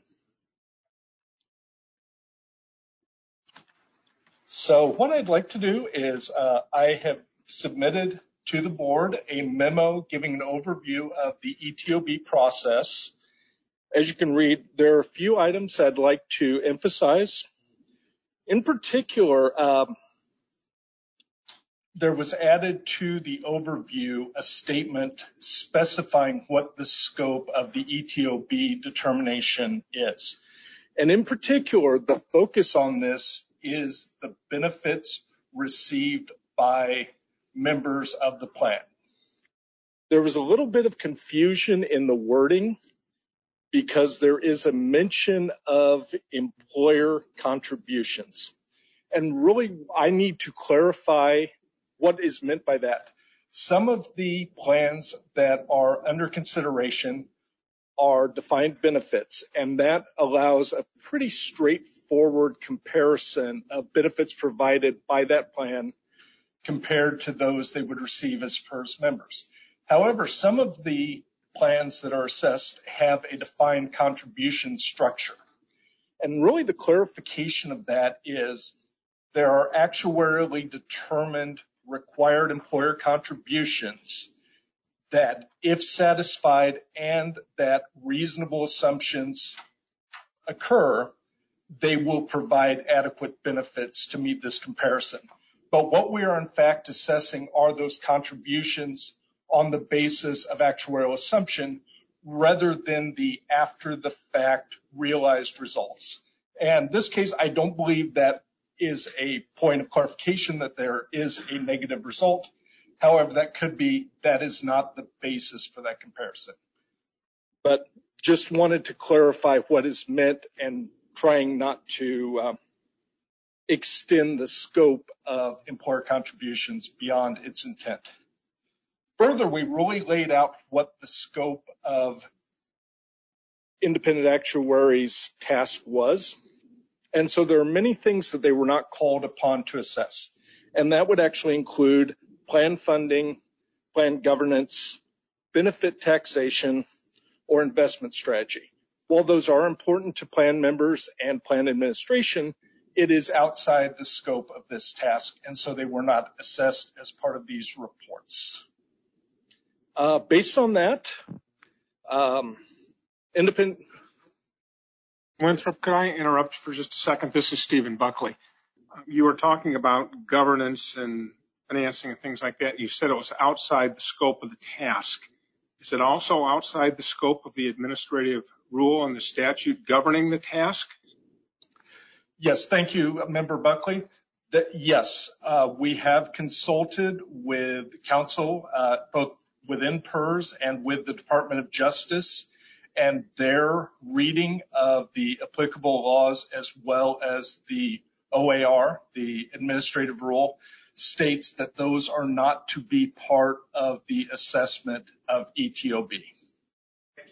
So what I'd like to do is I have submitted to the board a memo giving an overview of the ETOB process. As you can read, there are a few items I'd like to emphasize. In particular, there was added to the overview a statement specifying what the scope of the ETOB determination is. And in particular, the focus on this is the benefits received by members of the plan. There was a little bit of confusion in the wording because there is a mention of employer contributions. And really, I need to clarify what is meant by that. Some of the plans that are under consideration are defined benefits, and that allows a pretty straightforward comparison of benefits provided by that plan compared to those they would receive as PERS members. However, some of the plans that are assessed have a defined contribution structure. And really the clarification of that is there are actuarially determined required employer contributions that, if satisfied and that reasonable assumptions occur, they will provide adequate benefits to meet this comparison. But what we are in fact assessing are those contributions on the basis of actuarial assumption rather than the after the fact realized results. And in this case, I don't believe that is a point of clarification that there is a negative result. However, that is not the basis for that comparison. But just wanted to clarify what is meant and trying not to extend the scope of employer contributions beyond its intent. Further, we really laid out what the scope of independent actuaries' task was. And so there are many things that they were not called upon to assess. And that would actually include plan funding, plan governance, benefit taxation, or investment strategy. While those are important to plan members and plan administration, it is outside the scope of this task, and so they were not assessed as part of these reports. Based on that, independent... Winthrop, could I interrupt for just a second? This is Stephen Buckley. You were talking about governance and financing and things like that. You said it was outside the scope of the task. Is it also outside the scope of the administrative rule and the statute governing the task? Yes, thank you, Member Buckley. Yes, we have consulted with counsel, both within PERS and with the Department of Justice, and their reading of the applicable laws as well as the OAR, the administrative rule, states that those are not to be part of the assessment of ETOB. Thank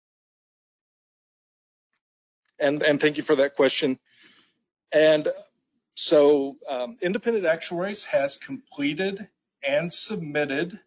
you. And thank you for that question. And so Independent Actuaries has completed and submitted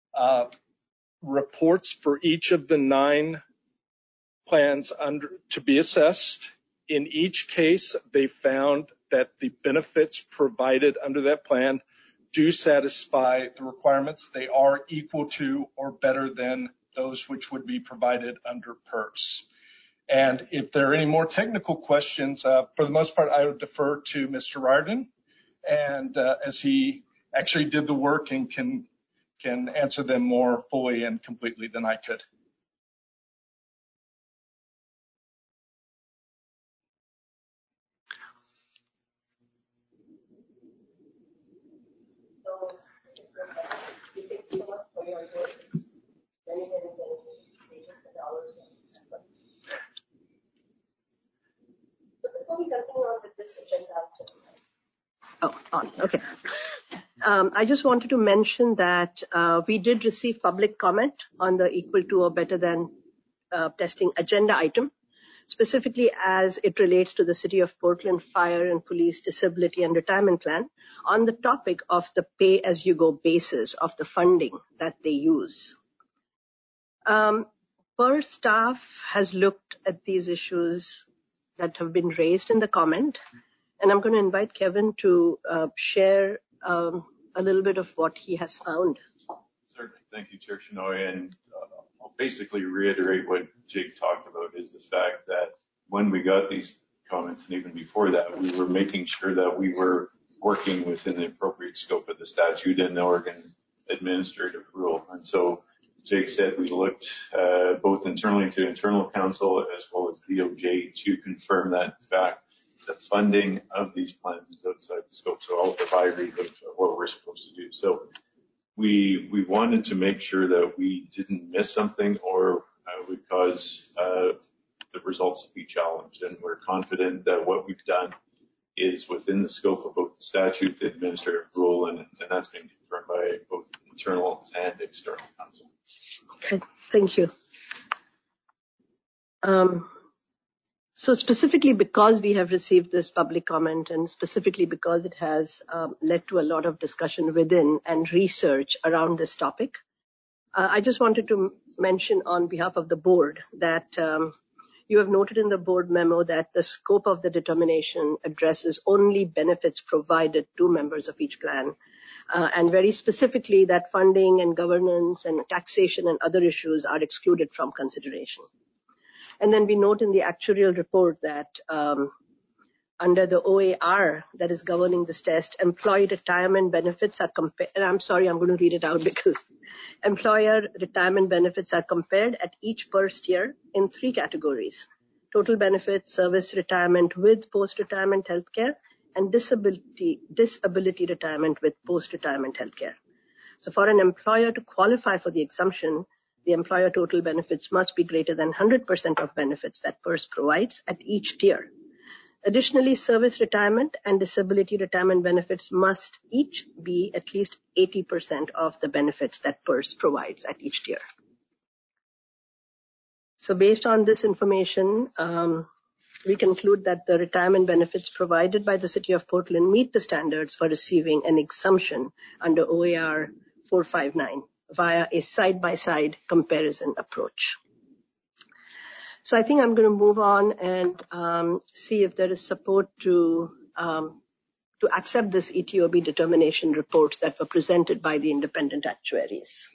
reports for each of the 9 plans to be assessed. In each case, they found that the benefits provided under that plan do satisfy the requirements. They are equal to or better than those which would be provided under PERS. And if there are any more technical questions, for the most part, I would defer to Mr. Riordan, and as he actually did the work and can answer them more fully and completely than I could. Okay. I just wanted to mention that we did receive public comment on the equal to or better than testing agenda item, specifically as it relates to the City of Portland Fire and Police Disability and Retirement Plan on the topic of the pay-as-you-go basis of the funding that they use. PERS staff has looked at these issues that have been raised in the comment, and I'm going to invite Kevin to share a little bit of what he has found. Certainly. Thank you, Chair Shenoy. And I'll basically reiterate what Jake talked about, is the fact that when we got these comments, and even before that, we were making sure that we were working within the appropriate scope of the statute and the Oregon administrative rule. And so Jake said we looked both internally to internal counsel as well as DOJ to confirm that, in fact, the funding of these plans is outside the scope. So all the vagaries of what we're supposed to do. So we wanted to make sure that we didn't miss something or would cause the results to be challenged. And we're confident that what we've done is within the scope of both the statute, the administrative rule, and that's been confirmed by both internal and external counsel. Okay, thank you. So specifically because we have received this public comment and specifically because it has led to a lot of discussion within and research around this topic, I just wanted to mention on behalf of the board that you have noted in the board memo that the scope of the determination addresses only benefits provided to members of each plan, and very specifically that funding and governance and taxation and other issues are excluded from consideration. And then we note in the actuarial report that under the OAR that is governing this test, employee retirement benefits are compared, and I'm sorry, I'm going to read it out because employer retirement benefits are compared at each first year in 3 categories: total benefits, service retirement with post-retirement healthcare, and disability retirement with post-retirement healthcare. So for an employer to qualify for the exemption, the employer total benefits must be greater than 100% of benefits that PERS provides at each tier. Additionally, service retirement and disability retirement benefits must each be at least 80% of the benefits that PERS provides at each tier. So based on this information, we conclude that the retirement benefits provided by the City of Portland meet the standards for receiving an exemption under OAR 459 via a side-by-side comparison approach. So I think I'm going to move on and see if there is support to accept this ETOB determination reports that were presented by the independent actuaries.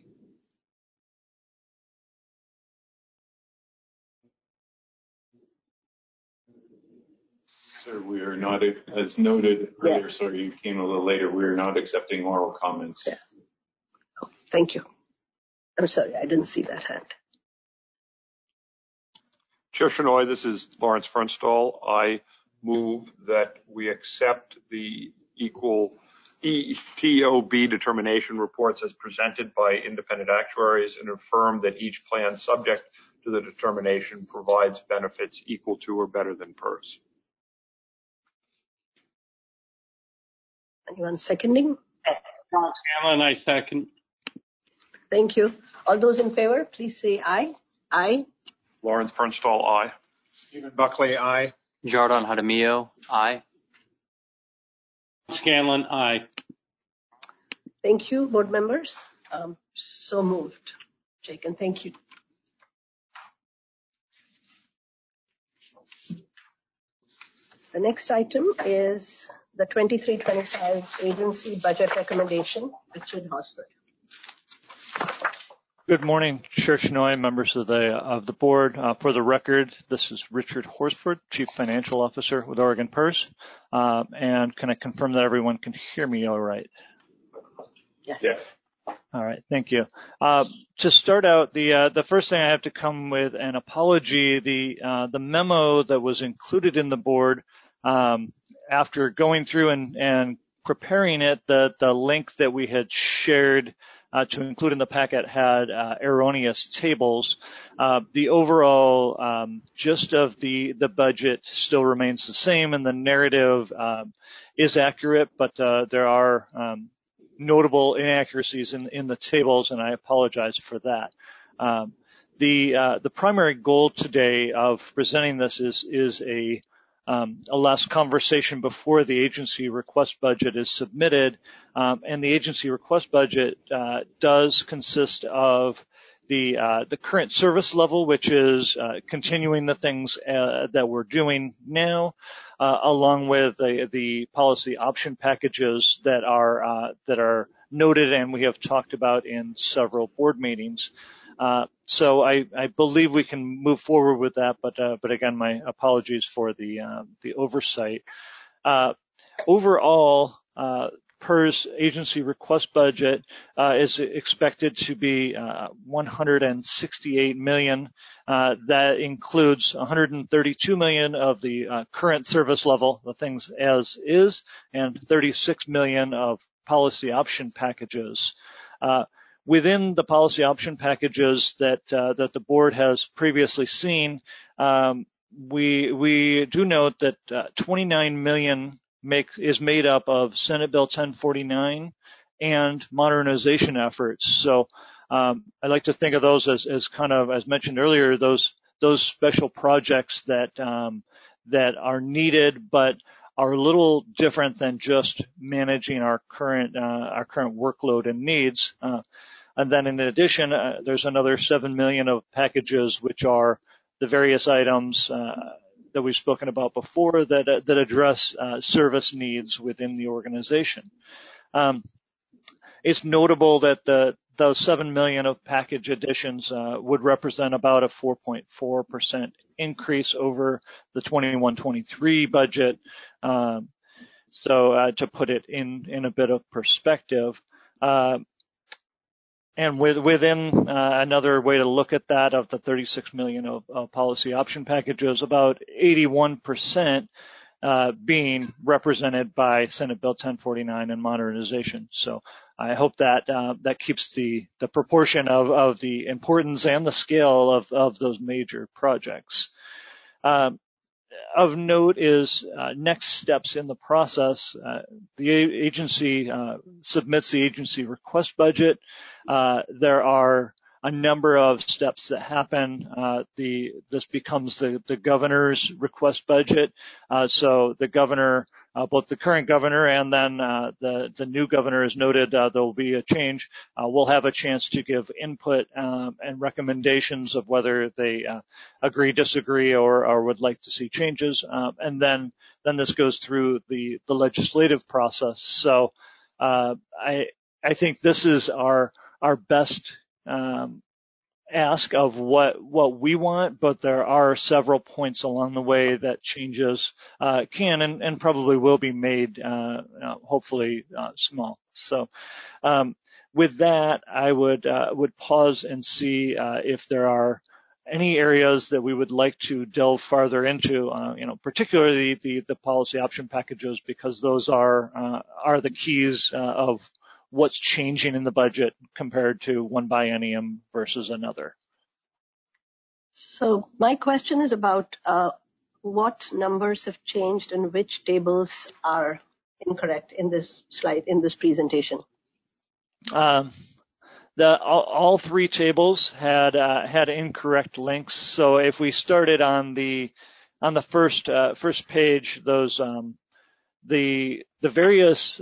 Sir, we are not, as noted earlier, sorry, you came a little later, we are not accepting oral comments. Yeah. Oh, thank you. I'm sorry, I didn't see that hand. Chair Shenoy, this is Lawrence Fernstall. I move that we accept the equal ETOB determination reports as presented by independent actuaries and affirm that each plan subject to the determination provides benefits equal to or better than PERS. Anyone seconding? John Scanlon, I second. Thank you. All those in favor, please say aye. Aye. Lawrence Fernstall, aye. Stephen Buckley, aye. Jordan Jaramillo, aye. Scanlon, aye. Thank you, board members. So moved, Jake, and thank you. The next item is the 23-25 agency budget recommendation. Richard Horsford. Good morning, Chair Shenoy, members of the board. For the record, this is Richard Horsford, Chief Financial Officer with Oregon PERS. And can I confirm that everyone can hear me all right? Yes. All right, thank you. To start out, the first thing I have to come with an apology. The memo that was included in the board, after going through and preparing it, the link that we had shared to include in the packet had erroneous tables. The overall gist of the budget still remains the same, and the narrative is accurate, but there are notable inaccuracies in the tables, and I apologize for that. The primary goal today of presenting this is a last conversation before the agency request budget is submitted, and the agency request budget does consist of the current service level, which is continuing the things that we're doing now, along with the policy option packages that are noted and we have talked about in several board meetings. So I believe we can move forward with that, but again, my apologies for the oversight. Overall, PERS agency request budget is expected to be $168 million. That includes $132 million of the current service level, the things as is, and $36 million of policy option packages. Within the policy option packages that the board has previously seen, we do note that $29 million is made up of Senate Bill 1049 and modernization efforts. So I like to think of those as kind of, as mentioned earlier, those special projects that are needed but are a little different than just managing our current workload and needs. And then in addition, there's another $7 million of packages which are the various items that we've spoken about before that address service needs within the organization. It's notable that those $7 million of package additions would represent about a 4.4% increase over the 21-23 budget. So to put it in a bit of perspective, and within another way to look at that, of the $36 million of policy option packages, about 81% being represented by Senate Bill 1049 and modernization. So I hope that that keeps the proportion of the importance and the scale of those major projects. Of note is next steps in the process. The agency submits the agency request budget. There are a number of steps that happen. This becomes the governor's request budget. So the governor, both the current governor and then the new governor has noted there will be a change. We'll have a chance to give input and recommendations of whether they agree, disagree, or would like to see changes. And then this goes through the legislative process. So I think this is our best ask of what we want, but there are several points along the way that changes can and probably will be made, hopefully small. So with that, I would pause and see if there are any areas that we would like to delve farther into, particularly the policy option packages, because those are the keys of what's changing in the budget compared to one biennium versus another. So my question is about what numbers have changed and which tables are incorrect in this slide, in this presentation. All three tables had incorrect links. So if we started on the first page, those the various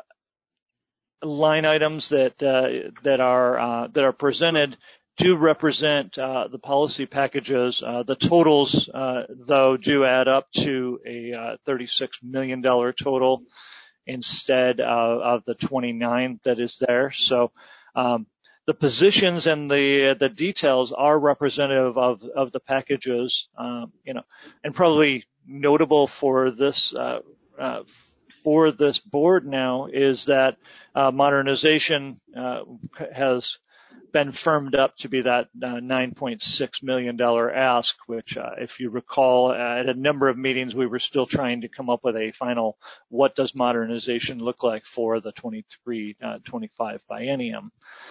line items that are presented do represent the policy packages. The totals, though, do add up to a $36 million total instead of the 29 that is there. So the positions and the details are representative of the packages, and probably notable for this board now is that modernization has been firmed up to be that $9.6 million ask, which, if you recall, at a number of meetings, we were still trying to come up with a final, what does modernization look like for the 23-25 biennium.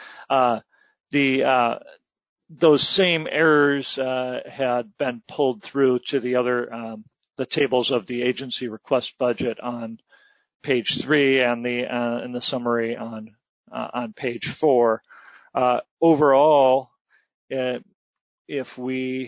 Those same errors had been pulled through to the other, the tables of the agency request budget on page 3 and the summary on page 4. Overall, if we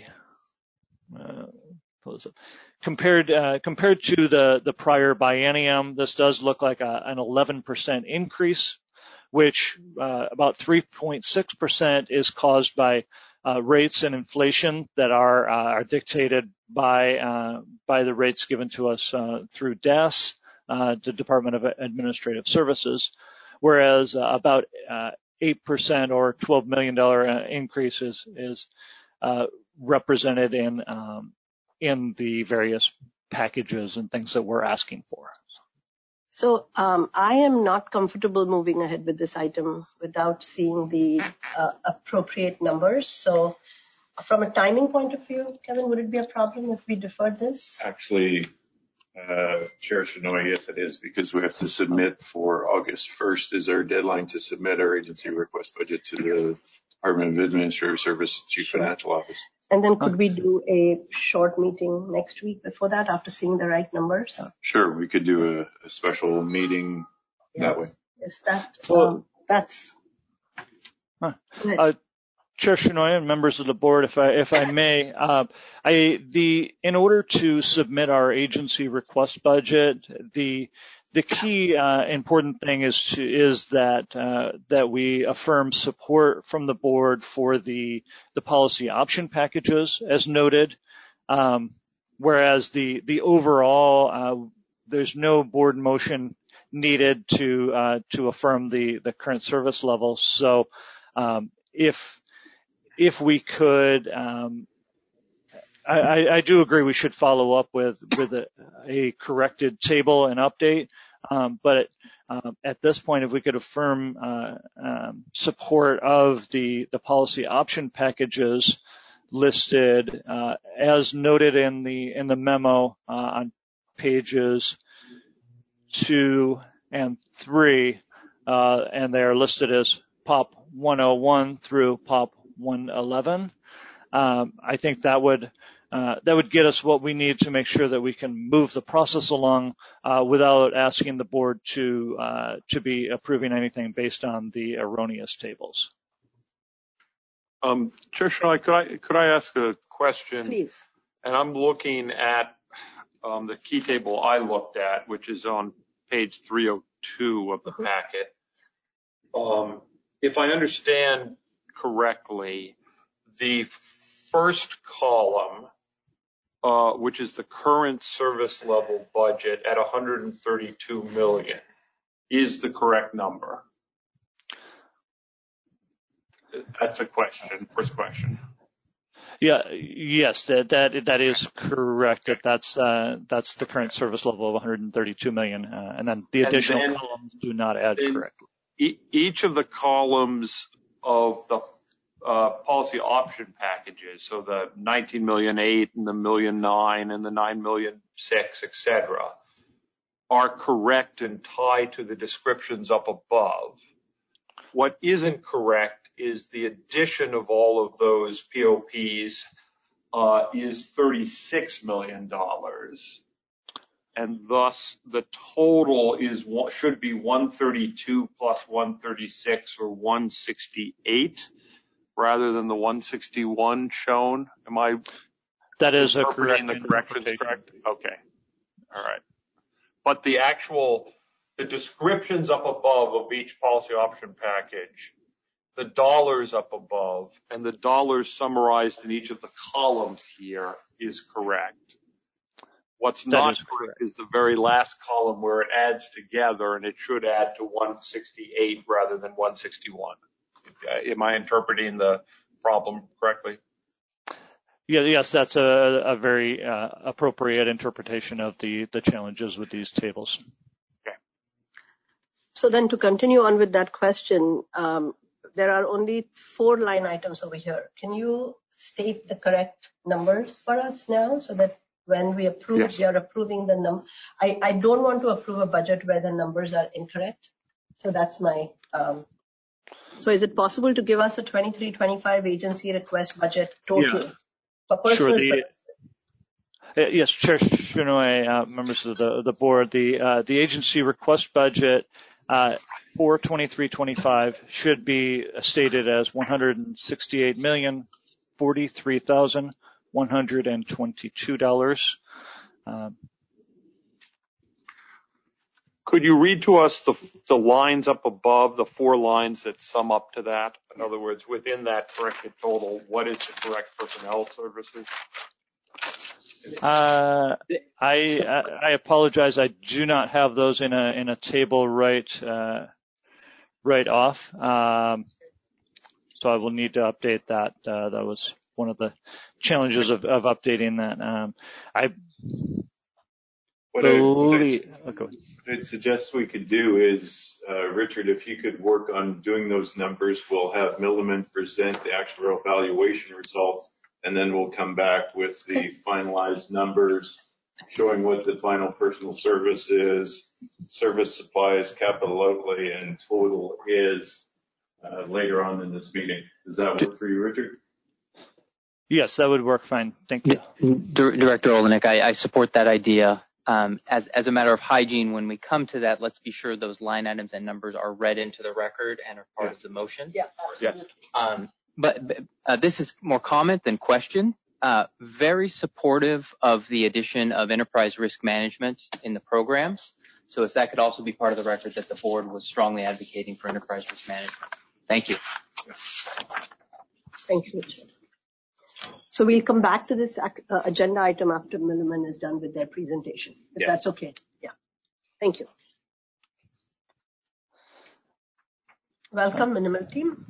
compared to the prior biennium, this does look like an 11% increase, which about 3.6% is caused by rates and inflation that are dictated by the rates given to us through DAS, the Department of Administrative Services. whereas about 8% or $12 million increase is represented in the various packages and things that we're asking for. So I am not comfortable moving ahead with this item without seeing the appropriate numbers. So from a timing point of view, Kevin, would it be a problem if we deferred this? Actually, Chair Shenoy, yes, it is, because we have to submit for August 1st is our deadline to submit our agency request budget to the Department of Administrative Service Chief Financial Office. And then could we do a short meeting next week before that after seeing the right numbers? Sure, we could do a special meeting that way. Is that, that's... Chair Shenoy and members of the board, if I may, in order to submit our agency request budget, the key important thing is that we affirm support from the board for the policy option packages as noted, whereas the overall there's no board motion needed to affirm the current service level. So if we could, I do agree we should follow up with a corrected table and update. But at this point, if we could affirm support of the policy option packages listed as noted in the memo on pages 2 and 3, and they are listed as POP 101 through POP 111. I think that would get us what we need to make sure that we can move the process along without asking the board to be approving anything based on the erroneous tables. Chair Shenoy, could I ask a question? Please. And I'm looking at the key table I looked at, which is on page 302 of the packet. If I understand correctly, the first column, which is the current service level budget at $132 million, is the correct number? That's a question. First question. Yeah. Yes, that is correct. That's the current service level of $132 million, and then the additional columns do not add correctly. Each of the columns of the policy option packages, so the $19.8 million and the $1.9 million and the $9.6 million, etc., are correct and tied to the descriptions up above. What isn't correct is the addition of all of those POPs is $36 million. And thus the total should be 132 plus 136 or 168 rather than the 161 shown. Am I that is a correct the corrections correct? Okay. All right. But the descriptions up above of each policy option package, the dollars up above and the dollars summarized in each of the columns here is correct. What's not correct is the very last column where it adds together, and it should add to 168 rather than 161. Am I interpreting the problem correctly? Yeah, yes, that's a very appropriate interpretation of the challenges with these tables. Okay. So then to continue on with that question, there are only 4 line items over here. Can you state the correct numbers for us now so that when we approve, yes, we are approving the number? I don't want to approve a budget where the numbers are incorrect. So that's my, so is it possible to give us a 23-25 agency request budget total for personal services? Yes, Chair Shenoy, members of the board, the agency request budget for 23-25 should be stated as $168,043,122. Could you read to us the lines up above, the 4 lines that sum up to that? In other words, within that corrected total, what is the correct personnel services? I apologize. I do not have those in a table right right off. So I will need to update that. That was one of the challenges of updating that. What I'd suggest we could do is, Richard, if you could work on doing those numbers, we'll have Milliman present the actuarial valuation results, and then we'll come back with the finalized numbers showing what the final personal service is, service supplies, capital outlay, and total is later on in this meeting. Does that work for you, Richard? Yes, that would work fine. Thank you. Director Olenek, I support that idea. As a matter of hygiene, when we come to that, let's be sure those line items and numbers are read into the record and are part of the motion. Yeah. Yes. But this is more comment than question. Very supportive of the addition of enterprise risk management in the programs. So if that could also be part of the record, that the board was strongly advocating for enterprise risk management. Thank you. Thank you, Richard. So we'll come back to this agenda item after Milliman is done with their presentation, if that's okay. Yeah. Thank you. Welcome, Minimal team.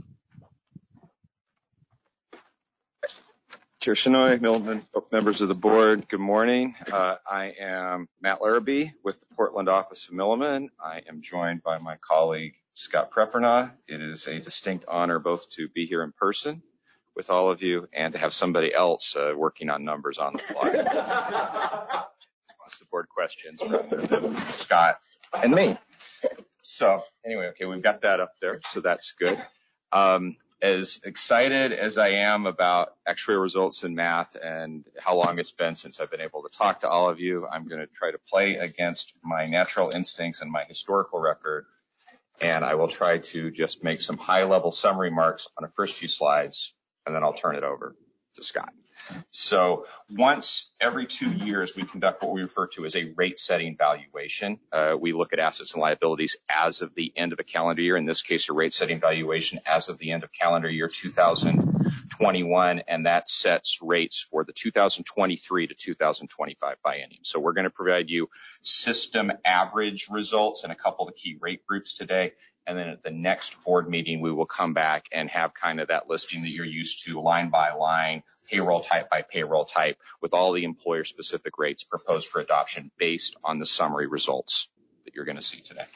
Chair Shenoy, Milliman, members of the board, good morning. I am Matt Larrabee with the Portland office of Milliman. I am joined by my colleague, Scott Preppernaugh. It is a distinct honor both to be here in person with all of you and to have somebody else working on numbers on the fly. The board questions rather than Scott and me. So anyway, okay, we've got that up there, so that's good. As excited as I am about actuarial results in math and how long it's been since I've been able to talk to all of you, I'm going to try to play against my natural instincts and my historical record, and I will try to just make some high-level summary marks on the first few slides, and then I'll turn it over to Scott. So once every 2 years, we conduct what we refer to as a rate-setting valuation. We look at assets and liabilities as of the end of a calendar year. In this case, a rate-setting valuation as of the end of calendar year 2021, and that sets rates for the 2023 to 2025 biennium. So we're going to provide you system average results in a couple of key rate groups today. And then at the next board meeting, we will come back and have kind of that listing that you're used to, line by line, payroll type by payroll type, with all the employer-specific rates proposed for adoption based on the summary results that you're going to see today.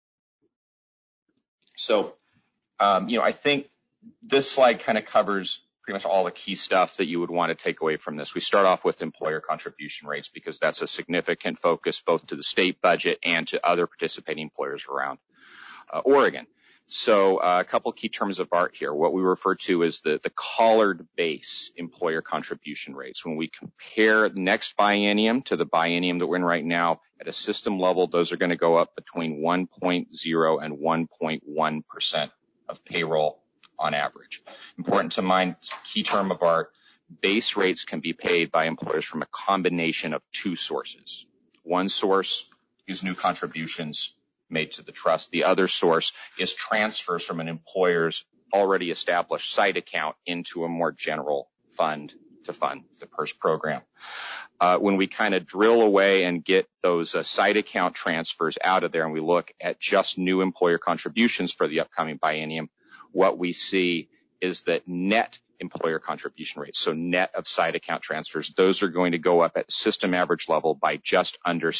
So, I think this slide kind of covers pretty much all the key stuff that you would want to take away from this. We start off with employer contribution rates because that's a significant focus both to the state budget and to other participating employers around Oregon. So a couple key terms of art here. What we refer to as the collared base employer contribution rates. When we compare the next biennium to the biennium that we're in right now, at a system level, those are going to go up between 1.0 and 1.1% of payroll on average. Important to mind, key term of art, base rates can be paid by employers from a combination of two sources. One source is new contributions made to the trust. The other source is transfers from an employer's already established site account into a more general fund to fund the PERS program. When we kind of drill away and get those site account transfers out of there and we look at just new employer contributions for the upcoming biennium, what we see is that net employer contribution rates, so net of site account transfers, those are going to go up at system average level by just under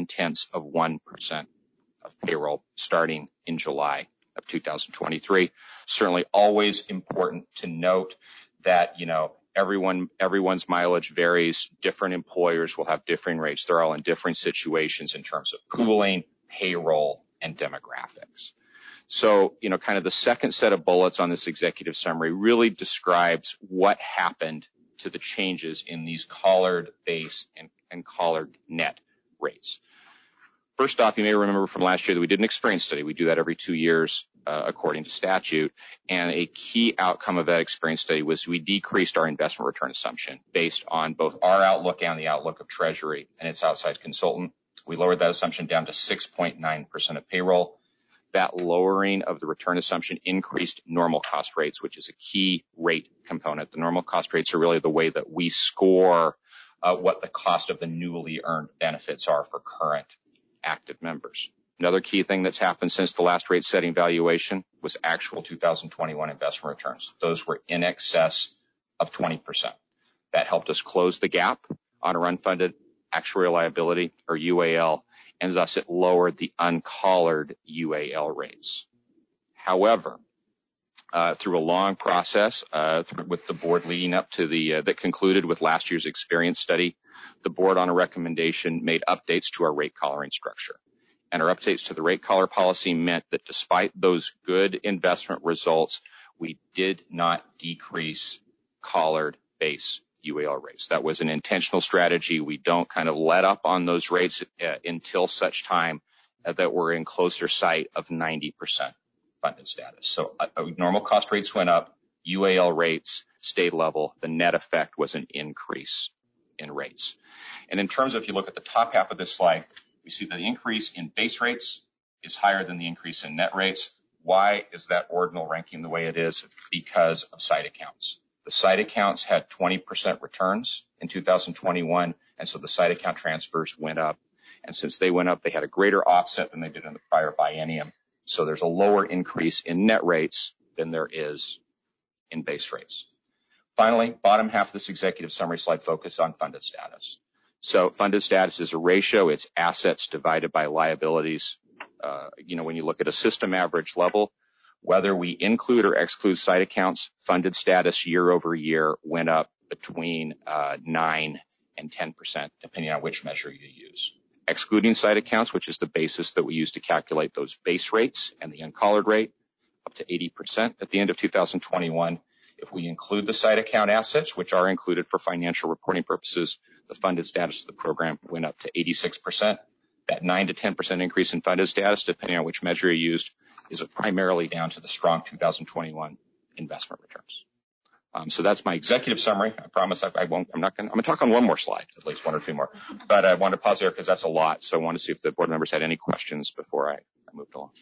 0.7% of payroll starting in July of 2023. Certainly always important to note that, everyone's mileage varies. Different employers will have differing rates. They're all in different situations in terms of pooling, payroll, and demographics. So, kind of the second set of bullets on this executive summary really describes what happened to the changes in these collared base and collared net rates. First off, you may remember from last year that we did an experience study. We do that every 2 years according to statute. And a key outcome of that experience study was we decreased our investment return assumption based on both our outlook and the outlook of Treasury and its outside consultant. We lowered that assumption down to 6.9% of payroll. That lowering of the return assumption increased normal cost rates, which is a key rate component. The normal cost rates are really the way that we score what the cost of the newly earned benefits are for current active members. Another key thing that's happened since the last rate setting valuation was actual 2021 investment returns. Those were in excess of 20%. That helped us close the gap on our unfunded actuarial liability, or UAL, and thus it lowered the uncollared UAL rates. However, through a long process with the board leading up to that concluded with last year's experience study, the board on a recommendation made updates to our rate collaring structure. And our updates to the rate collar policy meant that despite those good investment results, we did not decrease collared base UAL rates. That was an intentional strategy. We don't kind of let up on those rates until such time that we're in closer sight of 90% funded status. So normal cost rates went up, UAL rates stayed level. The net effect was an increase in rates. And in terms of, if you look at the top half of this slide, we see that the increase in base rates is higher than the increase in net rates. Why is that ordinal ranking the way it is? Because of side accounts. The side accounts had 20% returns in 2021, and so the side account transfers went up. And since they went up, they had a greater offset than they did in the prior biennium. So there's a lower increase in net rates than there is in base rates. Finally, bottom half of this executive summary slide focused on funded status. So funded status is a ratio. It's assets divided by liabilities. When you look at a system average level, whether we include or exclude side accounts, funded status year over year went up between 9 and 10%, depending on which measure you use. Excluding side accounts, which is the basis that we use to calculate those base rates and the uncollared rate, up to 80% at the end of 2021. If we include the side account assets, which are included for financial reporting purposes, the funded status of the program went up to 86%. That 9 to 10% increase in funded status, depending on which measure you used, is primarily down to the strong 2021 investment returns. So that's my executive summary. I promise I won't. I'm going to talk on one more slide, at least one or two more. But I want to pause there because that's a lot. So I want to see if the board members had any questions before I moved along.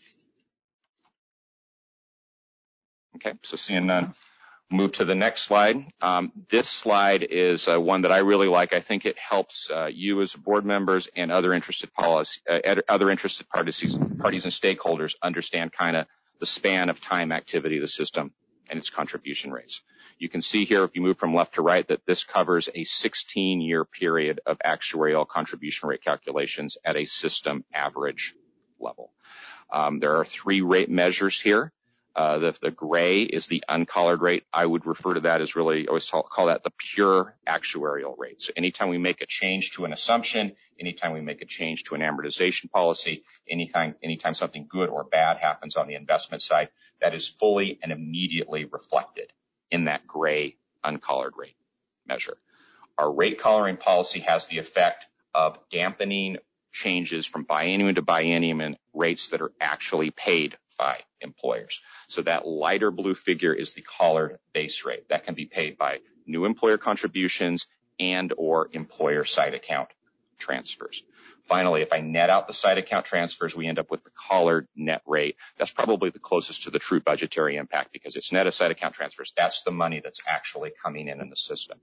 Okay, so seeing none, move to the next slide. This slide is one that I really like. I think it helps you as board members and other interested parties and stakeholders understand kind of the span of time activity of the system and its contribution rates. You can see here, if you move from left to right, that this covers a 16-year period of actuarial contribution rate calculations at a system average level. There are 3 rate measures here. The gray is the uncollared rate. I would refer to that as really, I always call that the pure actuarial rate. So anytime we make a change to an assumption, anytime we make a change to an amortization policy, anytime something good or bad happens on the investment side, that is fully and immediately reflected in that gray uncollared rate measure. Our rate collaring policy has the effect of dampening changes from biennium to biennium in rates that are actually paid by employers. So that lighter blue figure is the collared base rate. That can be paid by new employer contributions and or employer side account transfers. Finally, if I net out the side account transfers, we end up with the collared net rate. That's probably the closest to the true budgetary impact because it's net of side account transfers. That's the money that's actually coming in the system.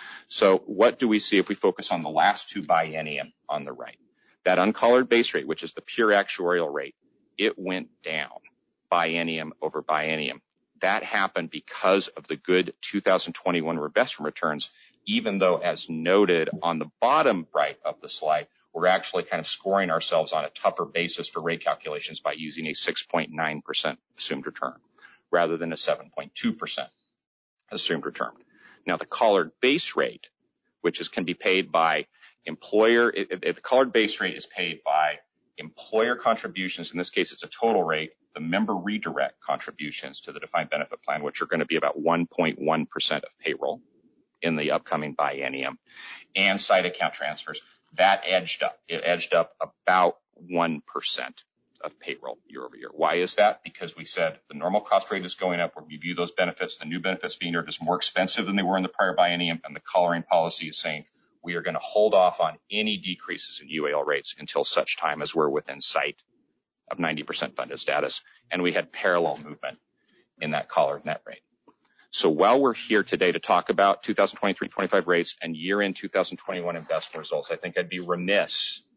So what do we see if we focus on the last 2 biennium on the right? That uncollared base rate, which is the pure actuarial rate, it went down biennium over biennium. That happened because of the good 2021 investment returns, even though, as noted on the bottom right of the slide, we're actually kind of scoring ourselves on a tougher basis for rate calculations by using a 6.9% assumed return rather than a 7.2% assumed return. Now, the collared base rate, which can be paid by employer, the collared base rate is paid by employer contributions. In this case, it's a total rate, the member redirect contributions to the defined benefit plan, which are going to be about 1.1% of payroll in the upcoming biennium, and side account transfers. That edged up. It edged up about 1% of payroll year over year. Why is that? Because we said the normal cost rate is going up. We view those benefits, the new benefits being earned, as more expensive than they were in the prior biennium, and the collaring policy is saying we are going to hold off on any decreases in UAL rates until such time as we're within sight of 90% funded status, and we had parallel movement in that collared net rate. So while we're here today to talk about 2023-25 rates and year-end 2021 investment results, I think I'd be remiss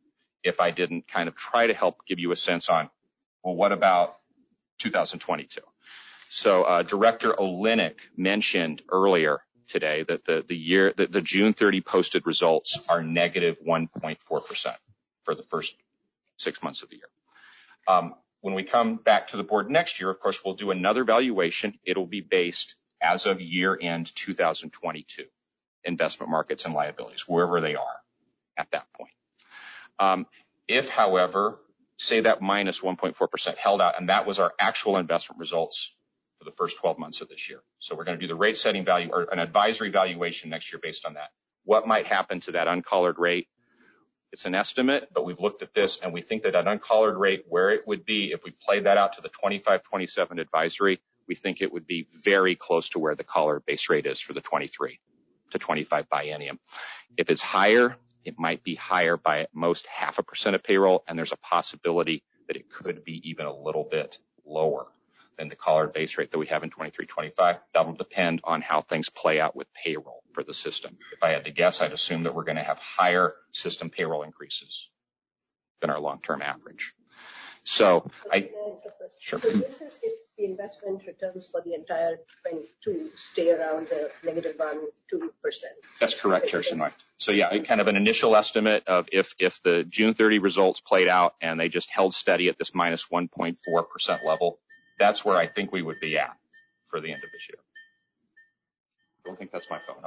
if I didn't kind of try to help give you a sense on, well, what about 2022? So Director Olenek mentioned earlier today that the June 30 posted results are negative 1.4% for the first 6 months of the year. When we come back to the board next year, of course, we'll do another valuation. It'll be based as of year end 2022, investment markets and liabilities, wherever they are at that point. If, however, say that minus 1.4% held out, and that was our actual investment results for the first 12 months of this year. So we're going to do the rate setting value or an advisory valuation next year based on that. What might happen to that uncollared rate? It's an estimate, but we've looked at this and we think that uncollared rate, where it would be if we played that out to the 25-27 advisory, we think it would be very close to where the collared base rate is for the 23 to 25 biennium. If it's higher, it might be higher by at most 0.5% of payroll, and there's a possibility that it could be even a little bit lower than the collared base rate that we have in 23-25. That'll depend on how things play out with payroll for the system. If I had to guess, I'd assume that we're going to have higher system payroll increases than our long-term average. So sure. So this is if the investment returns for the entire 22 stay around the negative 1-2%. That's correct, Chair Shinoy. So yeah, kind of an initial estimate of if the June 30 results played out and they just held steady at this minus 1.4% level, that's where I think we would be at for the end of this year. I don't think that's my phone,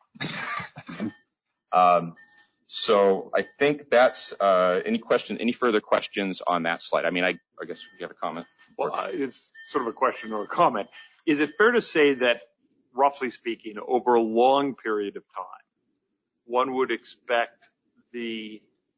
hopefully. So I think that's any further questions on that slide? I mean, I guess you have a comment. Well, it's sort of a question or a comment. Is it fair to say that, roughly speaking, over a long period of time, one would expect the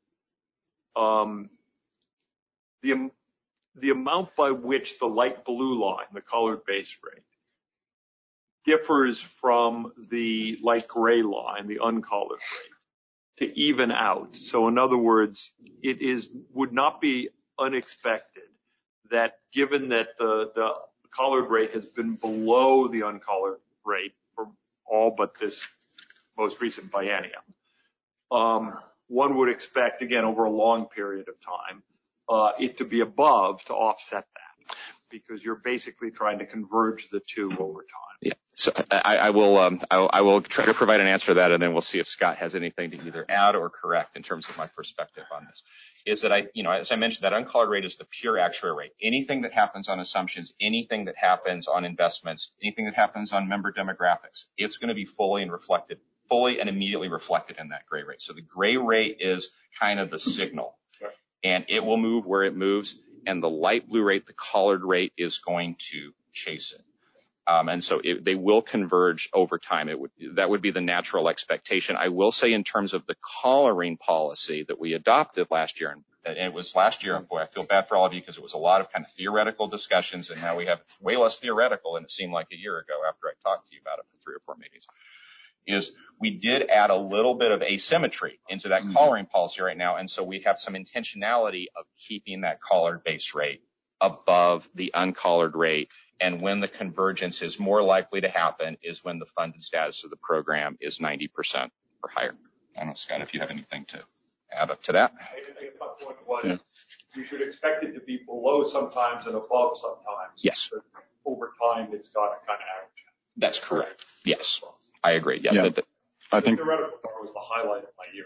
amount by which the light blue line, the collared base rate, differs from the light gray line, the uncollared rate, to even out? So in other words, would not be unexpected that given that the collared rate has been below the uncollared rate for all but this most recent biennium, one would expect, again, over a long period of time, it to be above to offset that, because you're basically trying to converge the two over time. Yeah. So I will try to provide an answer to that, and then we'll see if Scott has anything to either add or correct in terms of my perspective on this. Is that as I mentioned, that uncollared rate is the pure actuary rate. Anything that happens on assumptions, anything that happens on investments, anything that happens on member demographics, it's going to be fully and immediately reflected in that gray rate. So the gray rate is kind of the signal, and it will move where it moves. And the light blue rate, the collared rate, is going to chase it. And so they will converge over time. That would be the natural expectation. I will say in terms of the collaring policy that we adopted last year, and it was last year, and boy, I feel bad for all of you because it was a lot of kind of theoretical discussions, and now we have way less theoretical than it seemed like a year ago after I talked to you about it for 3 or 4 meetings, is we did add a little bit of asymmetry into that collaring policy right now, and so we have some intentionality of keeping that collared base rate above the uncollared rate. And when the convergence is more likely to happen is when the funded status of the program is 90% or higher. I don't know, Scott, if you have anything to add up to that. I think my point was you should expect it to be below sometimes and above sometimes. Yes. Over time, it's got to kind of average. That's correct. Yes, I agree. Yeah. I think the theoretical part was the highlight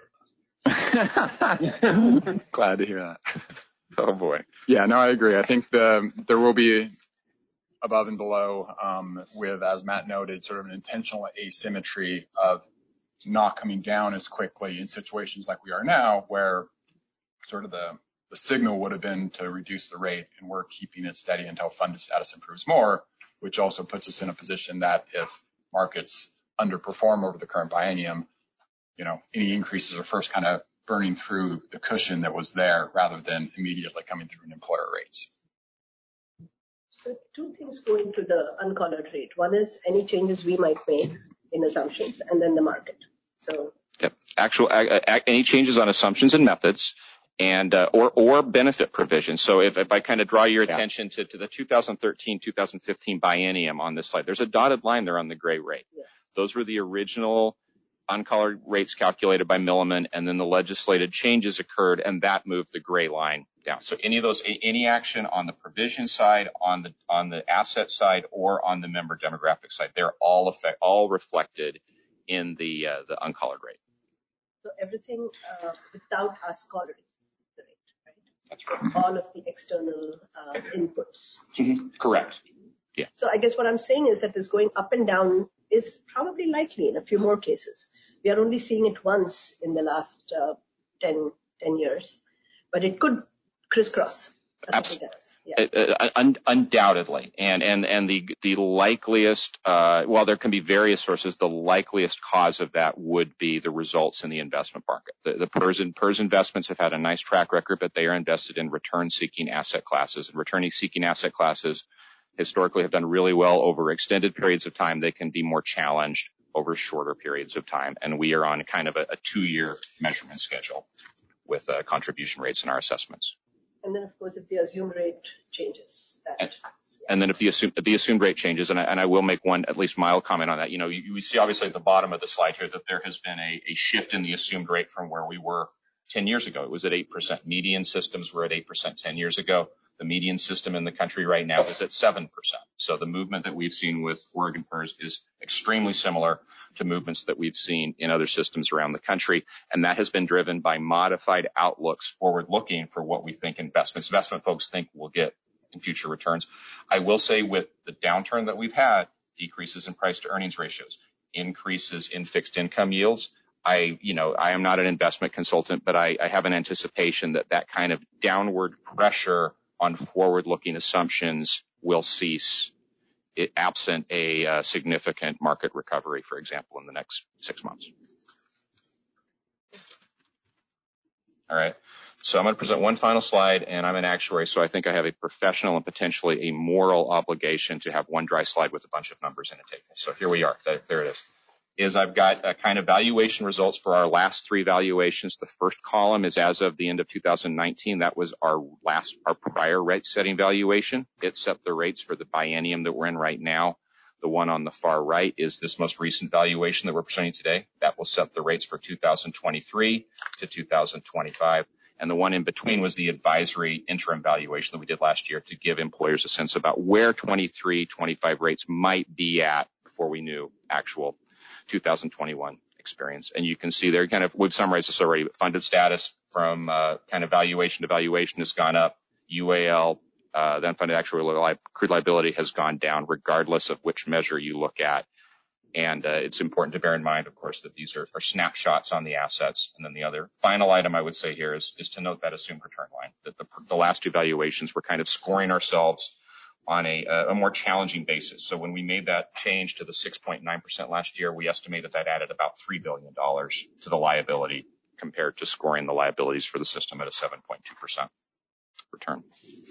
of my year. Glad to hear that. Oh boy. Yeah, no, I agree. I think there will be above and below, with, as Matt noted, sort of an intentional asymmetry of not coming down as quickly in situations like we are now, where sort of the signal would have been to reduce the rate, and we're keeping it steady until funded status improves more, which also puts us in a position that if markets underperform over the current biennium, any increases are first kind of burning through the cushion that was there rather than immediately coming through in employer rates. So 2 things go into the uncollared rate. One is any changes we might make in assumptions, and then the market. So any changes on assumptions and methods, and or benefit provisions. So if I kind of draw your attention to the 2013-2015 biennium on this slide, there's a dotted line there on the gray rate. Yeah. Those were the original uncolored rates calculated by Milliman, and then the legislated changes occurred, and that moved the gray line down. So any action on the provision side, on the asset side, or on the member demographic side, they're all reflected in the uncolored rate. So everything without us coloring the rate, right? That's right. All of the external inputs. Correct. Yeah. So I guess what I'm saying is that this going up and down is probably likely in a few more cases. We are only seeing it once in the last 10 years, but it could crisscross. Undoubtedly. And the likeliest, while there can be various sources, the likeliest cause of that would be the results in the investment market. The PERS investments have had a nice track record, but they are invested in return-seeking asset classes. And return-seeking asset classes historically have done really well over extended periods of time. They can be more challenged over shorter periods of time. And we are on kind of a 2-year measurement schedule with contribution rates in our assessments. And then, of course, if the assumed rate changes, and then if the assumed rate changes, and I will make one at least mild comment on that. You see obviously at the bottom of the slide here that there has been a shift in the assumed rate from where we were 10 years ago. It was at 8%. Median systems were at 8% 10 years ago. The median system in the country right now is at 7%. So the movement that we've seen with Oregon PERS is extremely similar to movements that we've seen in other systems around the country. And that has been driven by modified outlooks forward-looking for what we think investment folks think we'll get in future returns. I will say with the downturn that we've had, decreases in price to earnings ratios, increases in fixed income yields, I am not an investment consultant, but I have an anticipation that kind of downward pressure on forward-looking assumptions will cease absent a significant market recovery, for example, in the next 6 months. All right. So I'm going to present one final slide, and I'm an actuary, so I think I have a professional and potentially a moral obligation to have one dry slide with a bunch of numbers in a table. So here we are. There it is. I've got a kind of valuation results for our last 3 valuations. The first column is as of the end of 2019. That was our prior rate setting valuation. It set the rates for the biennium that we're in right now. The one on the far right is this most recent valuation that we're presenting today. That will set the rates for 2023 to 2025. And the one in between was the advisory interim valuation that we did last year to give employers a sense about where 23, 25 rates might be at before we knew actual 2021 experience. And you can see there we've summarized this already, but funded status from kind of valuation to valuation has gone up. UAL, the unfunded actuarial accrued liability has gone down regardless of which measure you look at. And it's important to bear in mind, of course, that these are snapshots on the assets. And then the other final item I would say here is to note that assumed return line, that the last 2 valuations were kind of scoring ourselves on a more challenging basis. So when we made that change to the 6.9% last year, we estimated that added about $3 billion to the liability compared to scoring the liabilities for the system at a 7.2% return.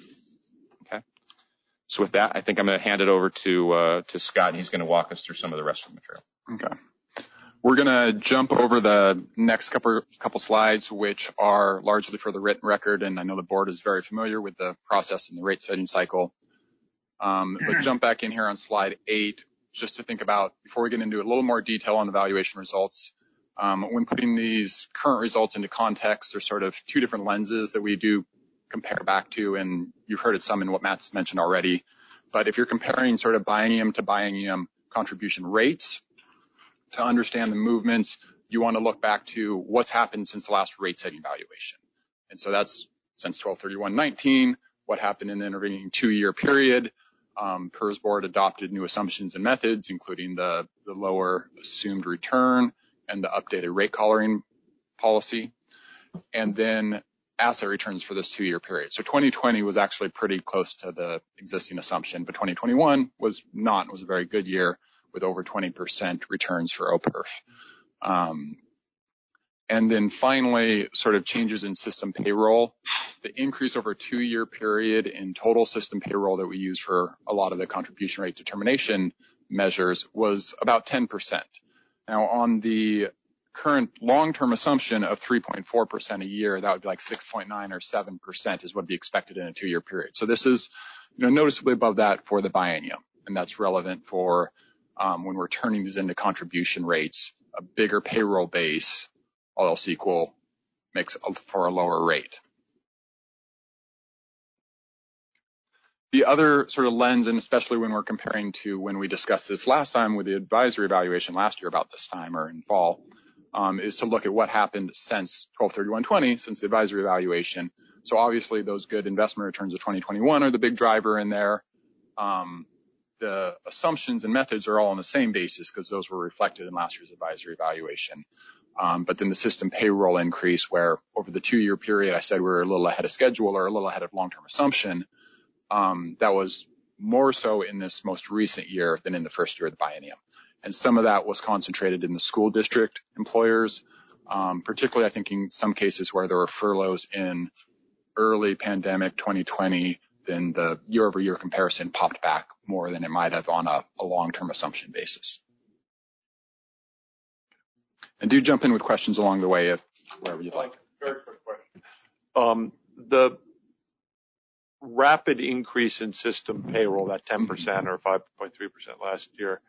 Okay. So with that, I think I'm going to hand it over to Scott, and he's going to walk us through some of the rest of the material. Okay. We're going to jump over the next couple slides, which are largely for the written record, and I know the board is very familiar with the process and the rate setting cycle. But jump back in here on slide 8, just to think about, before we get into a little more detail on the valuation results, when putting these current results into context, there's sort of 2 different lenses that we do compare back to, and you've heard it some in what Matt's mentioned already. But if you're comparing sort of biennium to biennium contribution rates, to understand the movements, you want to look back to what's happened since the last rate setting valuation. And so that's since 12/31/19, what happened in the intervening 2-year period. PERS board adopted new assumptions and methods, including the lower assumed return and the updated rate coloring policy, and then asset returns for this 2-year period. So 2020 was actually pretty close to the existing assumption, but 2021 was not. It was a very good year with over 20% returns for OPERF. And then finally, sort of changes in system payroll. The increase over a 2-year period in total system payroll that we use for a lot of the contribution rate determination measures was about 10%. Now, on the current long-term assumption of 3.4% a year, that would be like 6.9 or 7% is what would be expected in a 2-year period. So this is, noticeably above that for the biennium, and that's relevant for when we're turning these into contribution rates a bigger payroll base, all else equal, makes for a lower rate. The other sort of lens, and especially when we're comparing to when we discussed this last time with the advisory evaluation last year about this time or in fall, is to look at what happened since 12/31/20, since the advisory evaluation. So obviously those good investment returns of 2021 are the big driver in there. The assumptions and methods are all on the same basis because those were reflected in last year's advisory evaluation. But then the system payroll increase, where over the 2-year period I said we were a little ahead of schedule or a little ahead of long-term assumption, that was more so in this most recent year than in the first year of the biennium. And some of that was concentrated in the school district employers, particularly I think in some cases where there were furloughs in early pandemic 2020, then the year-over-year comparison popped back more than it might have on a long-term assumption basis. And do jump in with questions along the way, wherever you'd like. Very quick question. The rapid increase in system payroll, that 10% or 5.3% last year,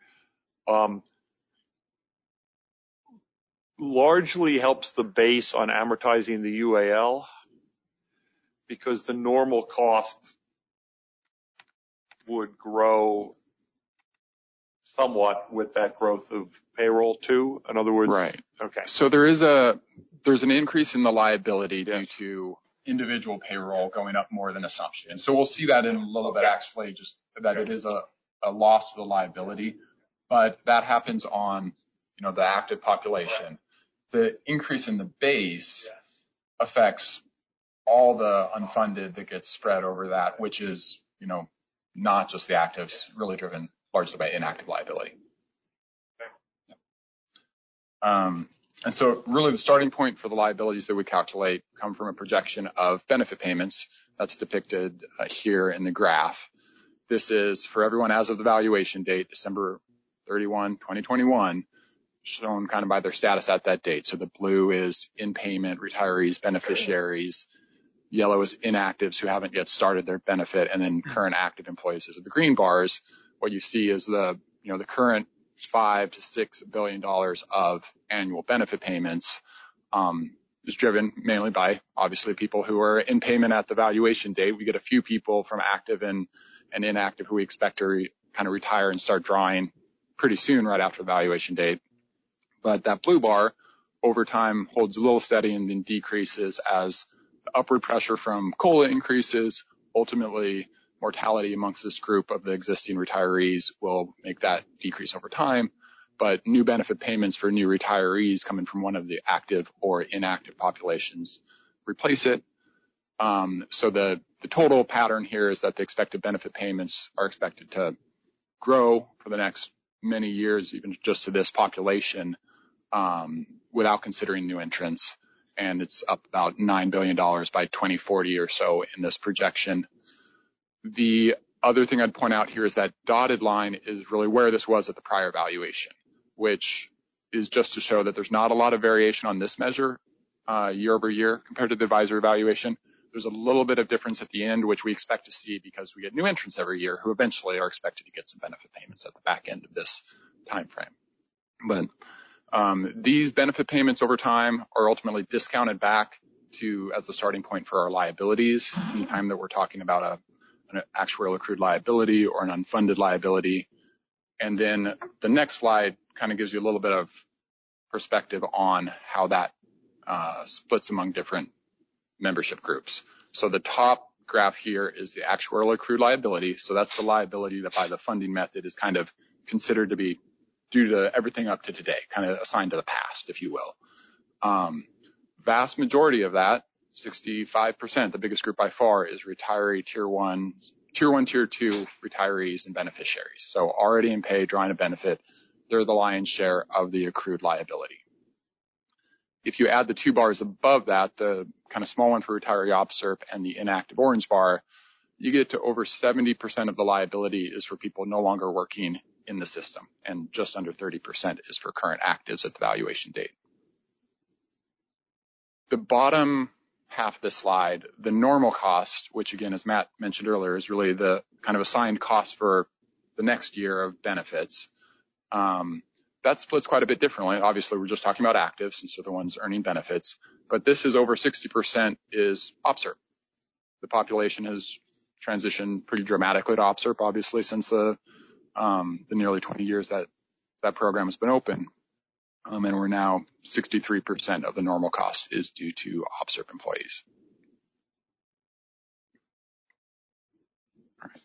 largely helps the base on amortizing the UAL because the normal costs would grow somewhat with that growth of payroll too. In other words, right. Okay. So there's an increase in the liability due to individual payroll going up more than assumption. And so we'll see that in a little bit, actually, just that it is a loss to the liability, but that happens on, the active population. The increase in the base affects all the unfunded that gets spread over that, which is, not just the actives, really driven largely by inactive liability. And so really the starting point for the liabilities that we calculate come from a projection of benefit payments that's depicted here in the graph. This is for everyone as of the valuation date, December 31, 2021, shown kind of by their status at that date. So the blue is in payment, retirees, beneficiaries. Yellow is inactives who haven't yet started their benefit, and then current active employees are the green bars. What you see is the current $5 to $6 billion of annual benefit payments is driven mainly by obviously people who are in payment at the valuation date. We get a few people from active and inactive who we expect to kind of retire and start drawing pretty soon right after the valuation date. But that blue bar over time holds a little steady and then decreases as the upward pressure from COLA increases. Ultimately, mortality amongst this group of the existing retirees will make that decrease over time, but new benefit payments for new retirees coming from one of the active or inactive populations replace it. So the total pattern here is that the expected benefit payments are expected to grow for the next many years, even just to this population, without considering new entrants. And it's up about $9 billion by 2040 or so in this projection. The other thing I'd point out here is that dotted line is really where this was at the prior valuation, which is just to show that there's not a lot of variation on this measure year over year compared to the advisory evaluation. There's a little bit of difference at the end, which we expect to see because we get new entrants every year who eventually are expected to get some benefit payments at the back end of this time frame. But these benefit payments over time are ultimately discounted back to as the starting point for our liabilities anytime that we're talking about an actuarial accrued liability or an unfunded liability. And then the next slide kind of gives you a little bit of perspective on how that splits among different membership groups. So the top graph here is the actuarial accrued liability. So that's the liability that by the funding method is kind of considered to be due to everything up to today, kind of assigned to the past, if you will. Vast majority of that, 65%, the biggest group by far, is retiree tier 1, tier 2 retirees and beneficiaries. So already in pay, drawing a benefit, they're the lion's share of the accrued liability. If you add the two bars above that, the kind of small one for retiree OPSERP and the inactive orange bar, you get to over 70% of the liability is for people no longer working in the system, and just under 30% is for current actives at the valuation date. The bottom half of the slide, the normal cost, which again, as Matt mentioned earlier, is really the kind of assigned cost for the next year of benefits. that splits quite a bit differently. Obviously, we're just talking about active since they're the ones earning benefits, but this is over 60% is OPSRP. The population has transitioned pretty dramatically to OPSRP, obviously, since the nearly 20 years that program has been open. And we're now 63% of the normal cost is due to OPSRP employees. All right.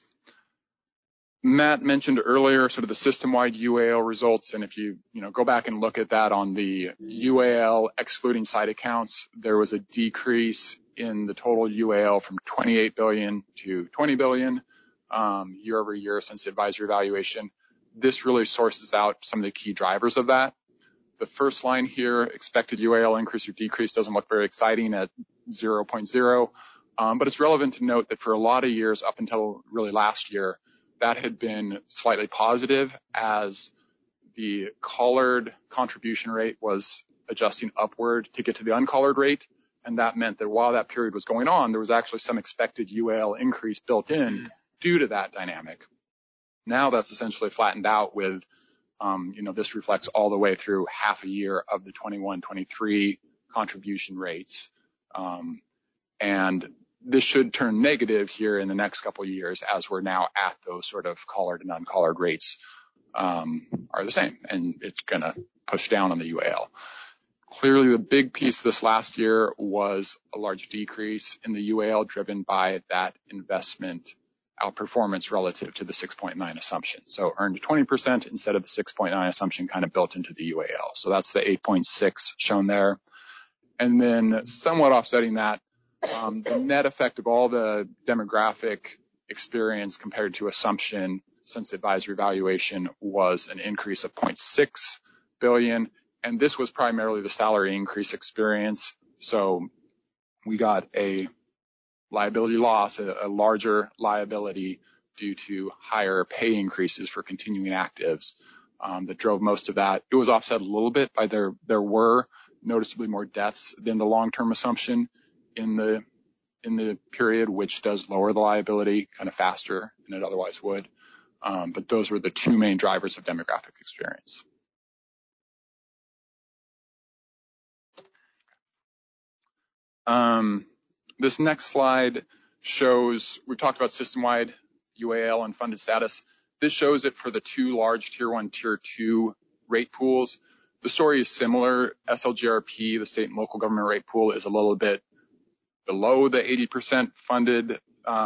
Matt mentioned earlier sort of the system-wide UAL results, and if you go back and look at that on the UAL excluding site accounts, there was a decrease in the total UAL from 28 billion to 20 billion year over year since the advisory evaluation. This really sources out some of the key drivers of that. The first line here, expected UAL increase or decrease, doesn't look very exciting at 0.0, but it's relevant to note that for a lot of years up until really last year, that had been slightly positive as the collared contribution rate was adjusting upward to get to the uncollared rate. And that meant that while that period was going on, there was actually some expected UAL increase built in due to that dynamic. Now that's essentially flattened out with, this reflects all the way through half a year of the 21-23 contribution rates. And this should turn negative here in the next couple of years as we're now at those sort of collared and uncollared rates are the same, and it's going to push down on the UAL. Clearly, the big piece this last year was a large decrease in the UAL driven by that investment outperformance relative to the 6.9 assumption. So earned 20% instead of the 6.9 assumption kind of built into the UAL. So that's the 8.6 shown there. And then somewhat offsetting that, the net effect of all the demographic experience compared to assumption since the advisory evaluation was an increase of 0.6 billion. And this was primarily the salary increase experience. So we got a liability loss, a larger liability due to higher pay increases for continuing actives that drove most of that. It was offset a little bit by there were noticeably more deaths than the long-term assumption in the period, which does lower the liability kind of faster than it otherwise would. But those were the two main drivers of demographic experience. This next slide shows, we talked about system-wide UAL and funded status. This shows it for the two large Tier 1, Tier 2 rate pools. The story is similar. SLGRP, the state and local government rate pool, is a little bit below the 80% funded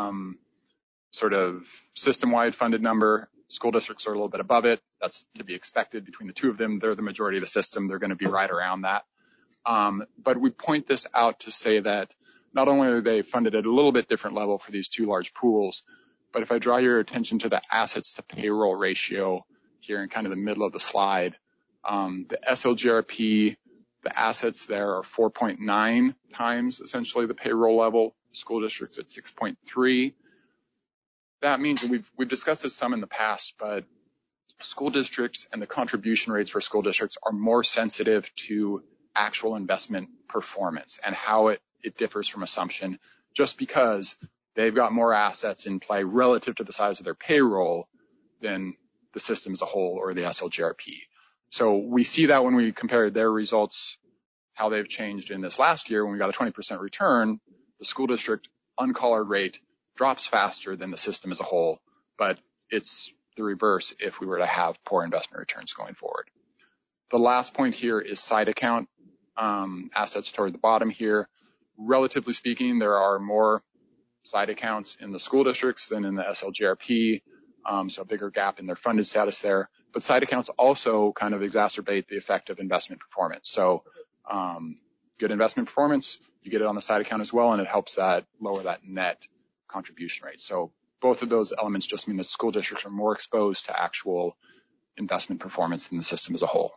sort of system-wide funded number. School districts are a little bit above it. That's to be expected between the two of them. They're the majority of the system. They're going to be right around that. But we point this out to say that not only are they funded at a little bit different level for these two large pools, but if I draw your attention to the assets to payroll ratio here in kind of the middle of the slide, the SLGRP, the assets there are 4.9 times essentially the payroll level. School districts at 6.3. That means, and we've discussed this some in the past, but school districts and the contribution rates for school districts are more sensitive to actual investment performance and how it differs from assumption, just because they've got more assets in play relative to the size of their payroll than the system as a whole or the SLGRP. So we see that when we compare their results, how they've changed in this last year when we got a 20% return, the school district uncollared rate drops faster than the system as a whole, but it's the reverse if we were to have poor investment returns going forward. The last point here is side account assets toward the bottom here. Relatively speaking, there are more side accounts in the school districts than in the SLGRP, so a bigger gap in their funded status there. But side accounts also kind of exacerbate the effect of investment performance. So good investment performance, you get it on the side account as well, and it helps that lower that net contribution rate. So both of those elements just mean that school districts are more exposed to actual investment performance than the system as a whole.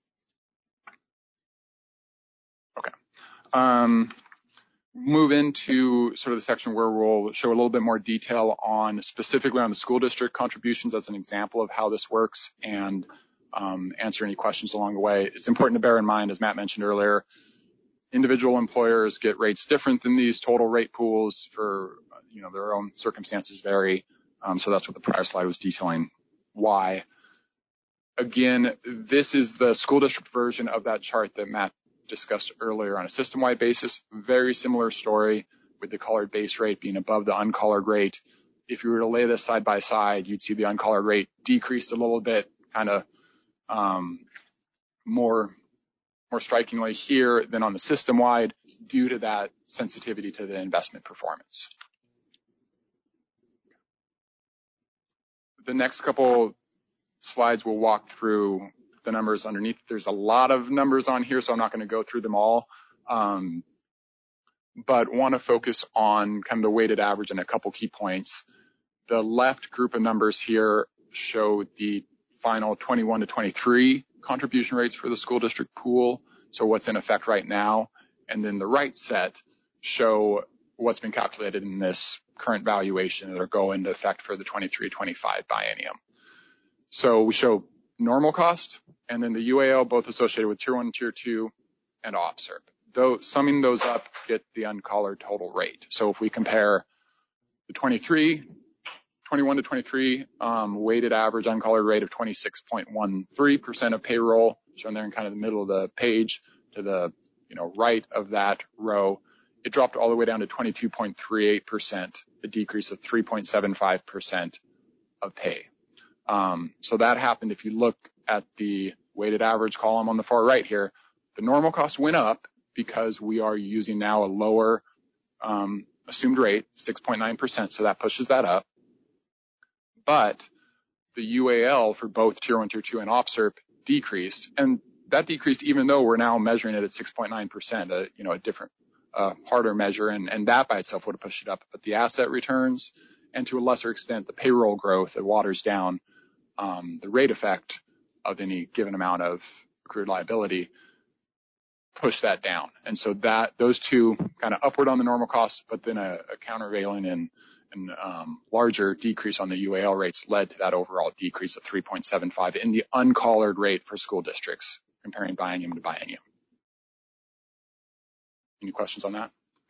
Okay. Move into sort of the section where we'll show a little bit more detail on specifically on the school district contributions as an example of how this works and answer any questions along the way. It's important to bear in mind, as Matt mentioned earlier, individual employers get rates different than these total rate pools for, their own circumstances vary. So that's what the prior slide was detailing why. Again, this is the school district version of that chart that Matt discussed earlier on a system-wide basis. Very similar story with the collared base rate being above the uncollared rate. If you were to lay this side by side, you'd see the uncollared rate decreased a little bit, kind of more strikingly here than on the system-wide due to that sensitivity to the investment performance. The next couple slides will walk through the numbers underneath. There's a lot of numbers on here, so I'm not going to go through them all, but want to focus on kind of the weighted average and a couple key points. The left group of numbers here show the final 21 to 23 contribution rates for the school district pool, so what's in effect right now, and then the right set show what's been calculated in this current valuation that are go into effect for the 23-25 biennium. So we show normal cost and then the UAL, both associated with Tier 1, Tier 2, and OPSRP. Though summing those up get the uncollared total rate. So if we compare the 21 to 23 weighted average uncollared rate of 26.13% of payroll, shown there in kind of the middle of the page to the right of that row, it dropped all the way down to 22.38%, a decrease of 3.75% of pay. So that happened. If you look at the weighted average column on the far right here, the normal cost went up because we are using now a lower assumed rate, 6.9%, so that pushes that up. But the UAL for both Tier 1, Tier 2, and OPSRP decreased, and that decreased even though we're now measuring it at 6.9%, a different, harder measure, and that by itself would have pushed it up. But the asset returns, and to a lesser extent, the payroll growth that waters down the rate effect of any given amount of accrued liability, push that down. And so that those two kind of upward on the normal cost, but then a countervailing and larger decrease on the UAL rates led to that overall decrease of 3.75 in the uncollared rate for school districts, comparing biennium to biennium. Any questions on that?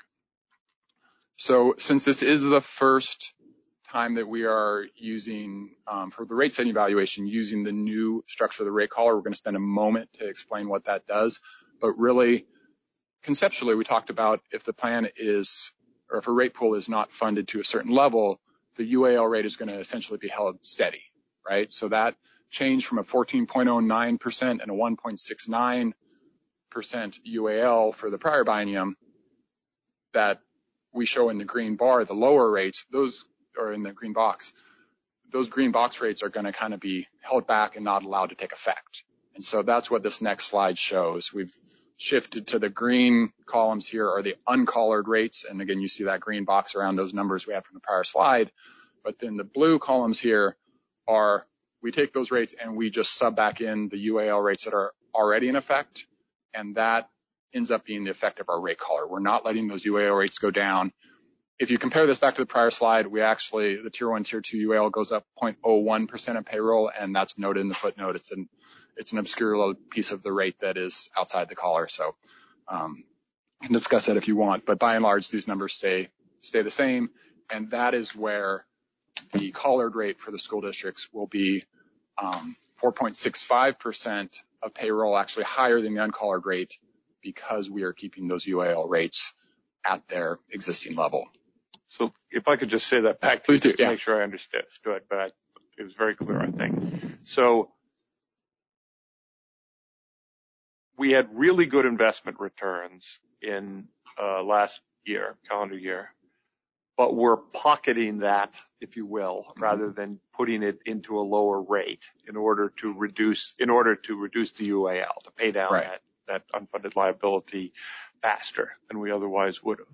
So since this is the first time that we are using, for the rate setting evaluation, using the new structure of the rate collar, we're going to spend a moment to explain what that does. But really, conceptually, we talked about if the plan is, or if a rate pool is not funded to a certain level, the UAL rate is going to essentially be held steady, right? So that change from a 14.09% and a 1.69% UAL for the prior biennium that we show in the green bar, the lower rates, those are in the green box. Those green box rates are going to kind of be held back and not allowed to take effect. And so that's what this next slide shows. We've shifted to the green columns here are the uncollared rates. And again, you see that green box around those numbers we have from the prior slide. But then the blue columns here are, we take those rates and we just sub back in the UAL rates that are already in effect. And that ends up being the effect of our rate collar. We're not letting those UAL rates go down. If you compare this back to the prior slide, we actually, the Tier 1, Tier 2 UAL goes up 0.01% of payroll, and that's noted in the footnote. It's an obscure little piece of the rate that is outside the collar. So you can discuss that if you want, but by and large, these numbers stay the same. And that is where the collared rate for the school districts will be 4.65% of payroll, actually higher than the uncollared rate, because we are keeping those UAL rates at their existing level. So if I could just say that back to you, just to make sure I understood, but it was very clear, I think. So we had really good investment returns in last year, calendar year, but we're pocketing that, if you will, rather than putting it into a lower rate in order to reduce the UAL, to pay down that unfunded liability faster than we otherwise would have.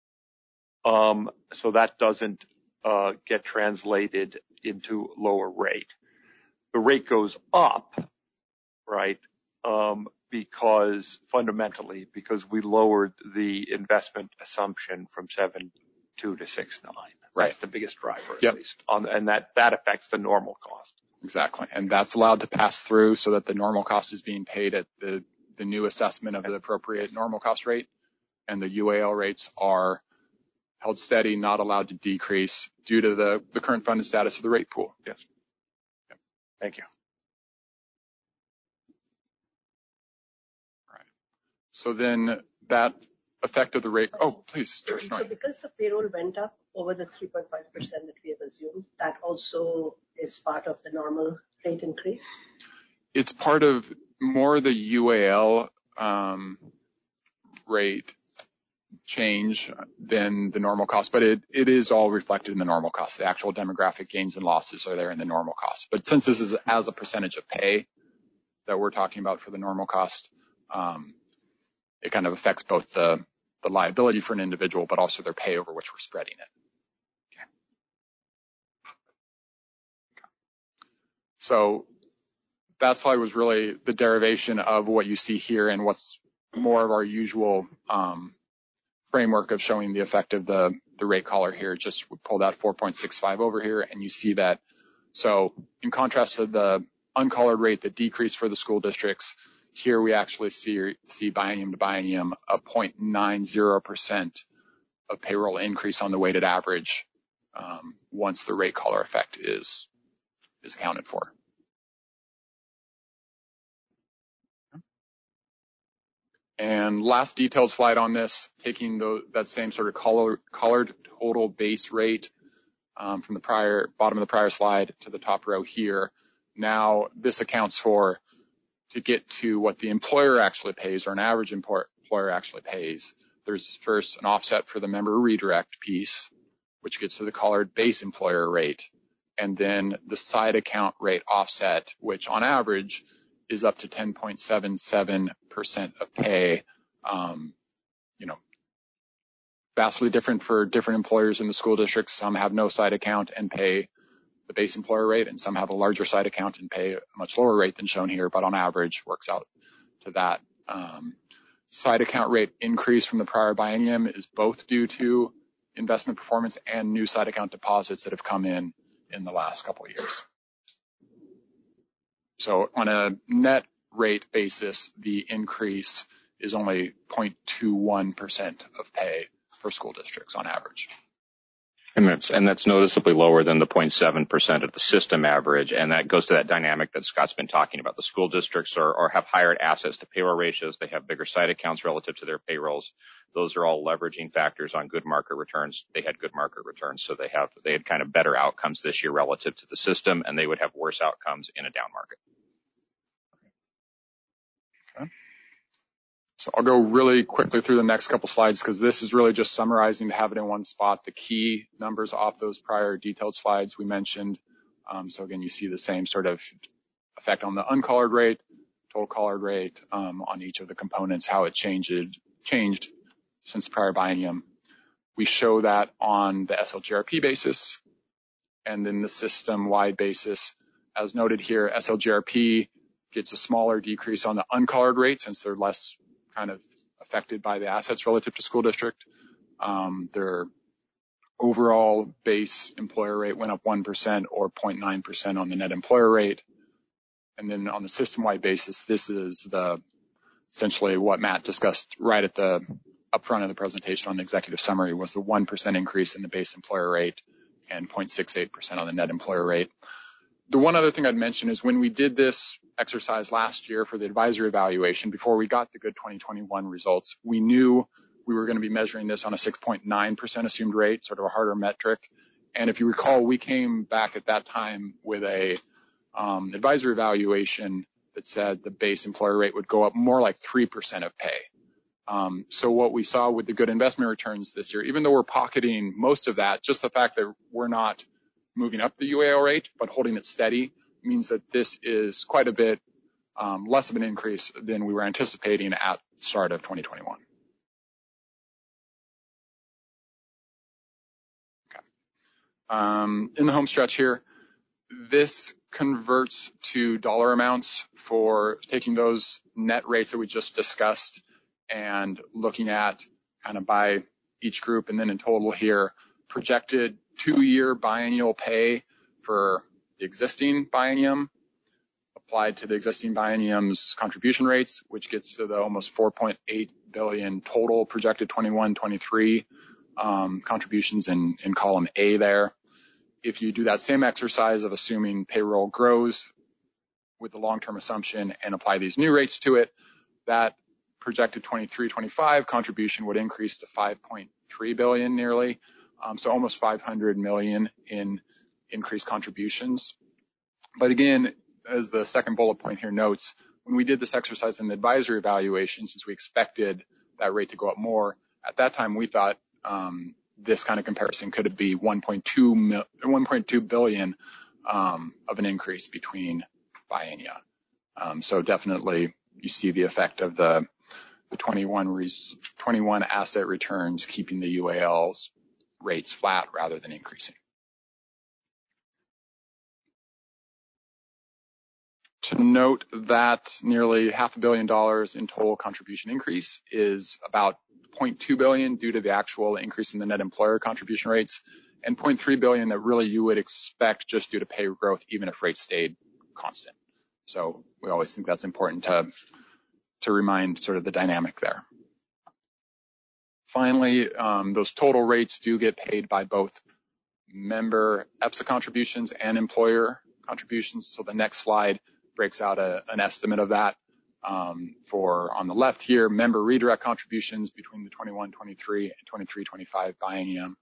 So that doesn't get translated into lower rate. The rate goes up, right? Because we lowered the investment assumption from 7.2 to 6.9. Right. That's the biggest driver, at least. And that affects the normal cost. Exactly. And that's allowed to pass through so that the normal cost is being paid at the new assessment of the appropriate normal cost rate. And the UAL rates are held steady, not allowed to decrease due to the current funded status of the rate pool. Yes. Thank you. So then that effect of the rate, oh, please, George. So because the payroll went up over the 3.5% that we have assumed, that also is part of the normal rate increase? It's part of more the UAL rate change than the normal cost, but it is all reflected in the normal cost. The actual demographic gains and losses are there in the normal cost. But since this is as a percentage of pay that we're talking about for the normal cost, it kind of affects both the liability for an individual, but also their pay over which we're spreading it. Okay. So that slide was really the derivation of what you see here and what's more of our usual framework of showing the effect of the rate collar here. Just pull that 4.65 over here and you see that. So in contrast to the uncollared rate that decreased for the school districts, here we actually see biennium to biennium a 0.90% of payroll increase on the weighted average once the rate collar effect is accounted for. And last detailed slide on this, taking that same sort of collared total base rate from the bottom of the prior slide to the top row here. Now this accounts for, to get to what the employer actually pays or an average employer actually pays, there's first an offset for the member redirect piece, which gets to the collared base employer rate, and then the side account rate offset, which on average is up to 10.77% of pay. Vastly different for different employers in the school districts. Some have no side account and pay the base employer rate, and some have a larger side account and pay a much lower rate than shown here, but on average works out to that. Side account rate increase from the prior biennium is both due to investment performance and new side account deposits that have come in the last couple of years. So on a net rate basis, the increase is only 0.21% of pay for school districts on average. And that's noticeably lower than the 0.7% of the system average, and that goes to that dynamic that Scott's been talking about. The school districts have higher assets to payroll ratios. They have bigger side accounts relative to their payrolls. Those are all leveraging factors on good market returns. They had good market returns, so they had kind of better outcomes this year relative to the system, and they would have worse outcomes in a down market. Okay. So I'll go really quickly through the next couple slides because this is really just summarizing to have it in one spot, the key numbers off those prior detailed slides we mentioned. So again, you see the same sort of effect on the uncollared rate, total collared rate on each of the components, how it changed since the prior biennium. We show that on the SLGRP basis and then the system-wide basis. As noted here, SLGRP gets a smaller decrease on the uncollared rate since they're less kind of affected by the assets relative to school district. Their overall base employer rate went up 1% or 0.9% on the net employer rate. And then on the system-wide basis, this is essentially what Matt discussed right at the upfront of the presentation on the executive summary was the 1% increase in the base employer rate and 0.68% on the net employer rate. The one other thing I'd mention is when we did this exercise last year for the advisory evaluation, before we got the good 2021 results, we knew we were going to be measuring this on a 6.9% assumed rate, sort of a harder metric. And if you recall, we came back at that time with a advisory evaluation that said the base employer rate would go up more like 3% of pay. So what we saw with the good investment returns this year, even though we're pocketing most of that, just the fact that we're not moving up the UAL rate, but holding it steady means that this is quite a bit less of an increase than we were anticipating at the start of 2021. Okay. In the home stretch here, this converts to dollar amounts for taking those net rates that we just discussed and looking at kind of by each group and then in total here, projected 2-year biennial pay for the existing biennium applied to the existing biennium's contribution rates, which gets to the almost $4.8 billion total projected 21-23 contributions in column A there. If you do that same exercise of assuming payroll grows with the long-term assumption and apply these new rates to it, that projected 23-25 contribution would increase to 5.3 billion nearly, so almost 500 million in increased contributions. But again, as the second bullet point here notes, when we did this exercise in the advisory evaluation, since we expected that rate to go up more, at that time we thought this kind of comparison could be 1.2 billion of an increase between biennia. So definitely you see the effect of the 21 asset returns keeping the UAL's rates flat rather than increasing. To note that nearly $500 million in total contribution increase is about 0.2 billion due to the actual increase in the net employer contribution rates, and 0.3 billion that really you would expect just due to pay growth even if rates stayed constant. So we always think that's important to remind sort of the dynamic there. Finally, those total rates do get paid by both member EPSA contributions and employer contributions. So the next slide breaks out an estimate of that. For on the left here, member redirect contributions between the 21-23 and 23-25 biennium,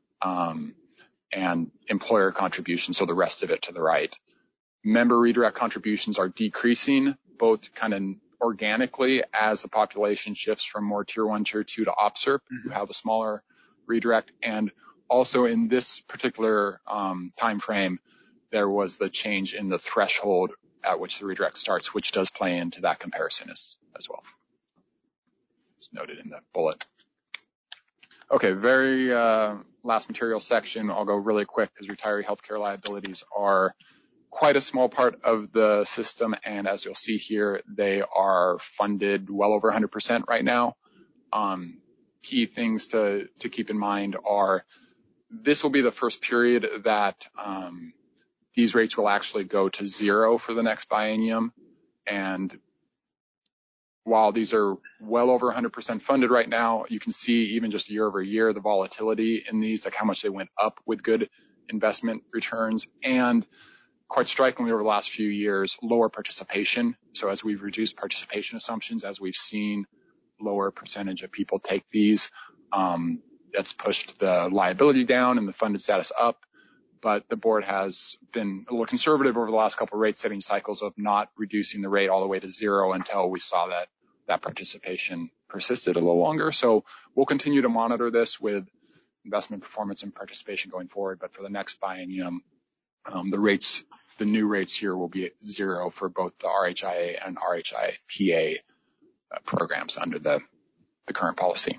and employer contributions, so the rest of it to the right. Member redirect contributions are decreasing both kind of organically as the population shifts from more tier 1, tier 2 to OPSRP, who have a smaller redirect, and also in this particular time frame, there was the change in the threshold at which the redirect starts, which does play into that comparison as well. It's noted in the bullet. Okay, very last material section. I'll go really quick because retiree healthcare liabilities are quite a small part of the system, and as you'll see here, they are funded well over 100% right now. Key things to keep in mind are this will be the first period that these rates will actually go to zero for the next biennium, and while these are well over 100% funded right now, you can see even just year over year the volatility in these, like how much they went up with good investment returns, and quite strikingly over the last few years, lower participation. So as we've reduced participation assumptions, as we've seen lower percentage of people take these, that's pushed the liability down and the funded status up. But the board has been a little conservative over the last couple of rate setting cycles of not reducing the rate all the way to zero until we saw that participation persisted a little longer. So we'll continue to monitor this with investment performance and participation going forward. But for the next biennium, the new rates here will be at zero for both the RHIA and RHIPA programs under the current policy.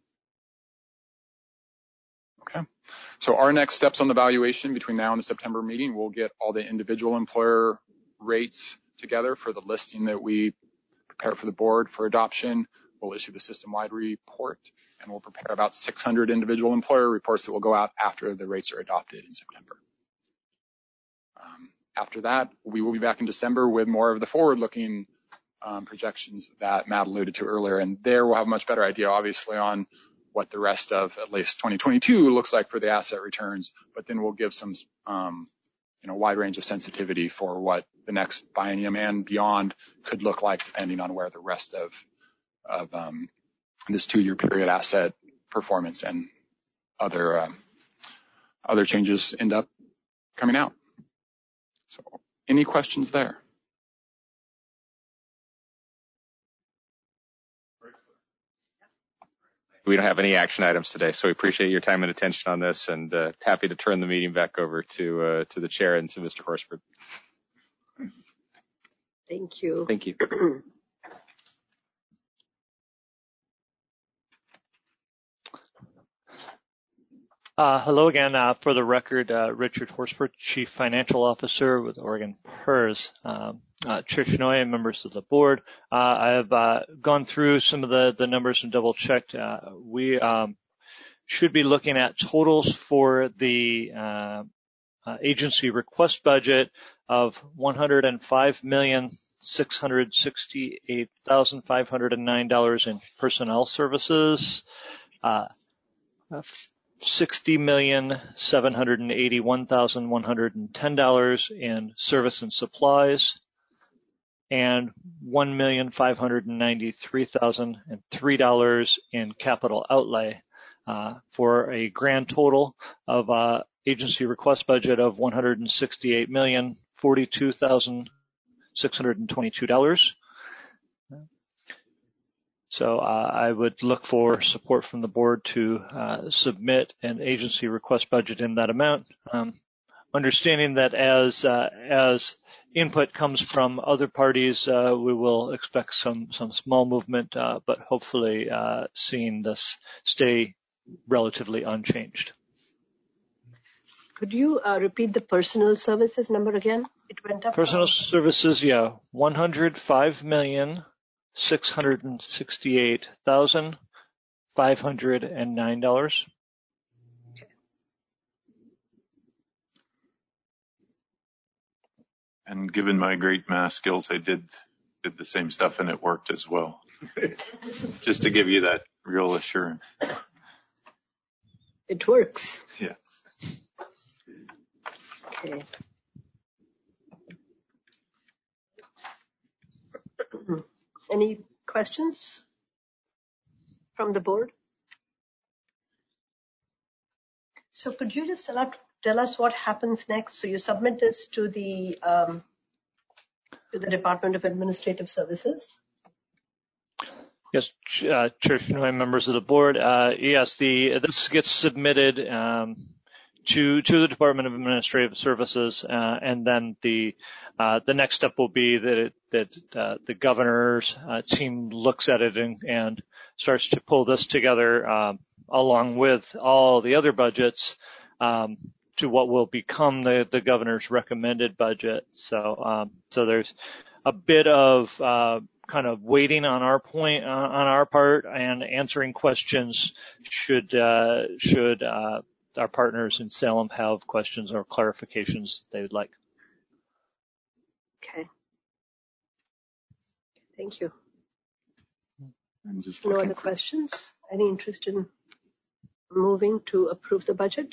Okay. So our next steps on the valuation between now and the September meeting, we'll get all the individual employer rates together for the listing that we prepare for the board for adoption. We'll issue the system-wide report, and we'll prepare about 600 individual employer reports that will go out after the rates are adopted in September. After that, we will be back in December with more of the forward-looking projections that Matt alluded to earlier, and there we'll have a much better idea, obviously, on what the rest of at least 2022 looks like for the asset returns, but then we'll give some wide range of sensitivity for what the next biennium and beyond could look like depending on where the rest of this 2-year period asset performance and other changes end up coming out. So any questions there? We don't have any action items today, so we appreciate your time and attention on this, and happy to turn the meeting back over to the chair and to Mr. Horsford. Thank you. Thank you. Hello again. For the record, Richard Horsford, Chief Financial Officer with Oregon PERS. Chair Chenoy and members of the board, I have gone through some of the numbers and double checked. We should be looking at totals for the agency request budget of $105,668,509 in personnel services, $60,781,110 in service and supplies, and $1,593,003 in capital outlay, for a grand total of agency request budget of $168,042,622. So I would look for support from the board to submit an agency request budget in that amount, understanding that as input comes from other parties, we will expect some small movement, but hopefully seeing this stay relatively unchanged. Could you repeat the personal services number again? It went up. Personal services, yeah, $105,668,509. And given my great math skills, I did the same stuff and it worked as well. Just to give you that real assurance. It works. Yeah. Okay. Any questions from the board? So could you just tell us what happens next? So you submit this to the Department of Administrative Services? Yes, Chair Shinoy, members of the board. Yes, this gets submitted to the Department of Administrative Services, and then the next step will be that the governor's team looks at it and starts to pull this together along with all the other budgets to what will become the governor's recommended budget. So there's a bit of kind of waiting on our part and answering questions should our partners in Salem have questions or clarifications they would like. Okay. Thank you. No other questions? Any interest in moving to approve the budget?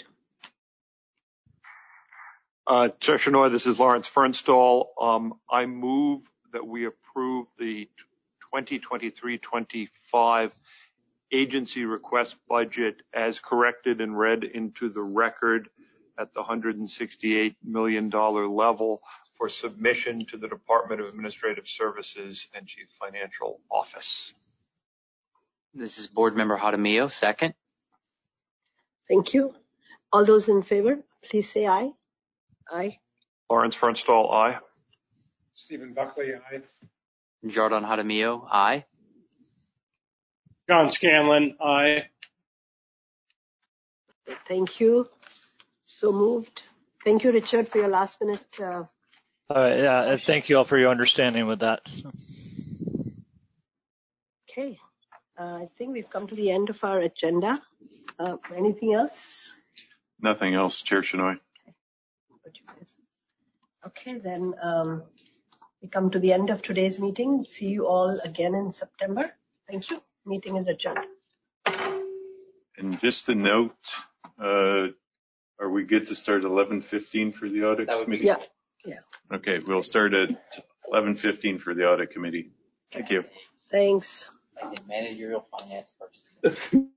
Chair Shinoy, this is Lawrence Fernstall. I move that we approve the 2023-25 agency request budget as corrected and read into the record at the $168 million level for submission to the Department of Administrative Services and Chief Financial Office. This is Board Member Jaramillo, second. Thank you. All those in favor, please say aye. Aye. Lawrence Fernstall, aye. Stephen Buckley, aye. Jordan Jaramillo, aye. John Scanlon, aye. Thank you. So moved. Thank you, Richard, for your last minute. Thank you all for your understanding with that. Okay. I think we've come to the end of our agenda. Anything else? Nothing else, Chair Shinoy. Okay, then we come to the end of today's meeting. See you all again in September. Thank you. Meeting is adjourned. And just a note, are we good to start at 11:15 for the audit committee? Yeah. Okay, we'll start at 11:15 for the audit committee. Thank you. Thanks. As a managerial finance person.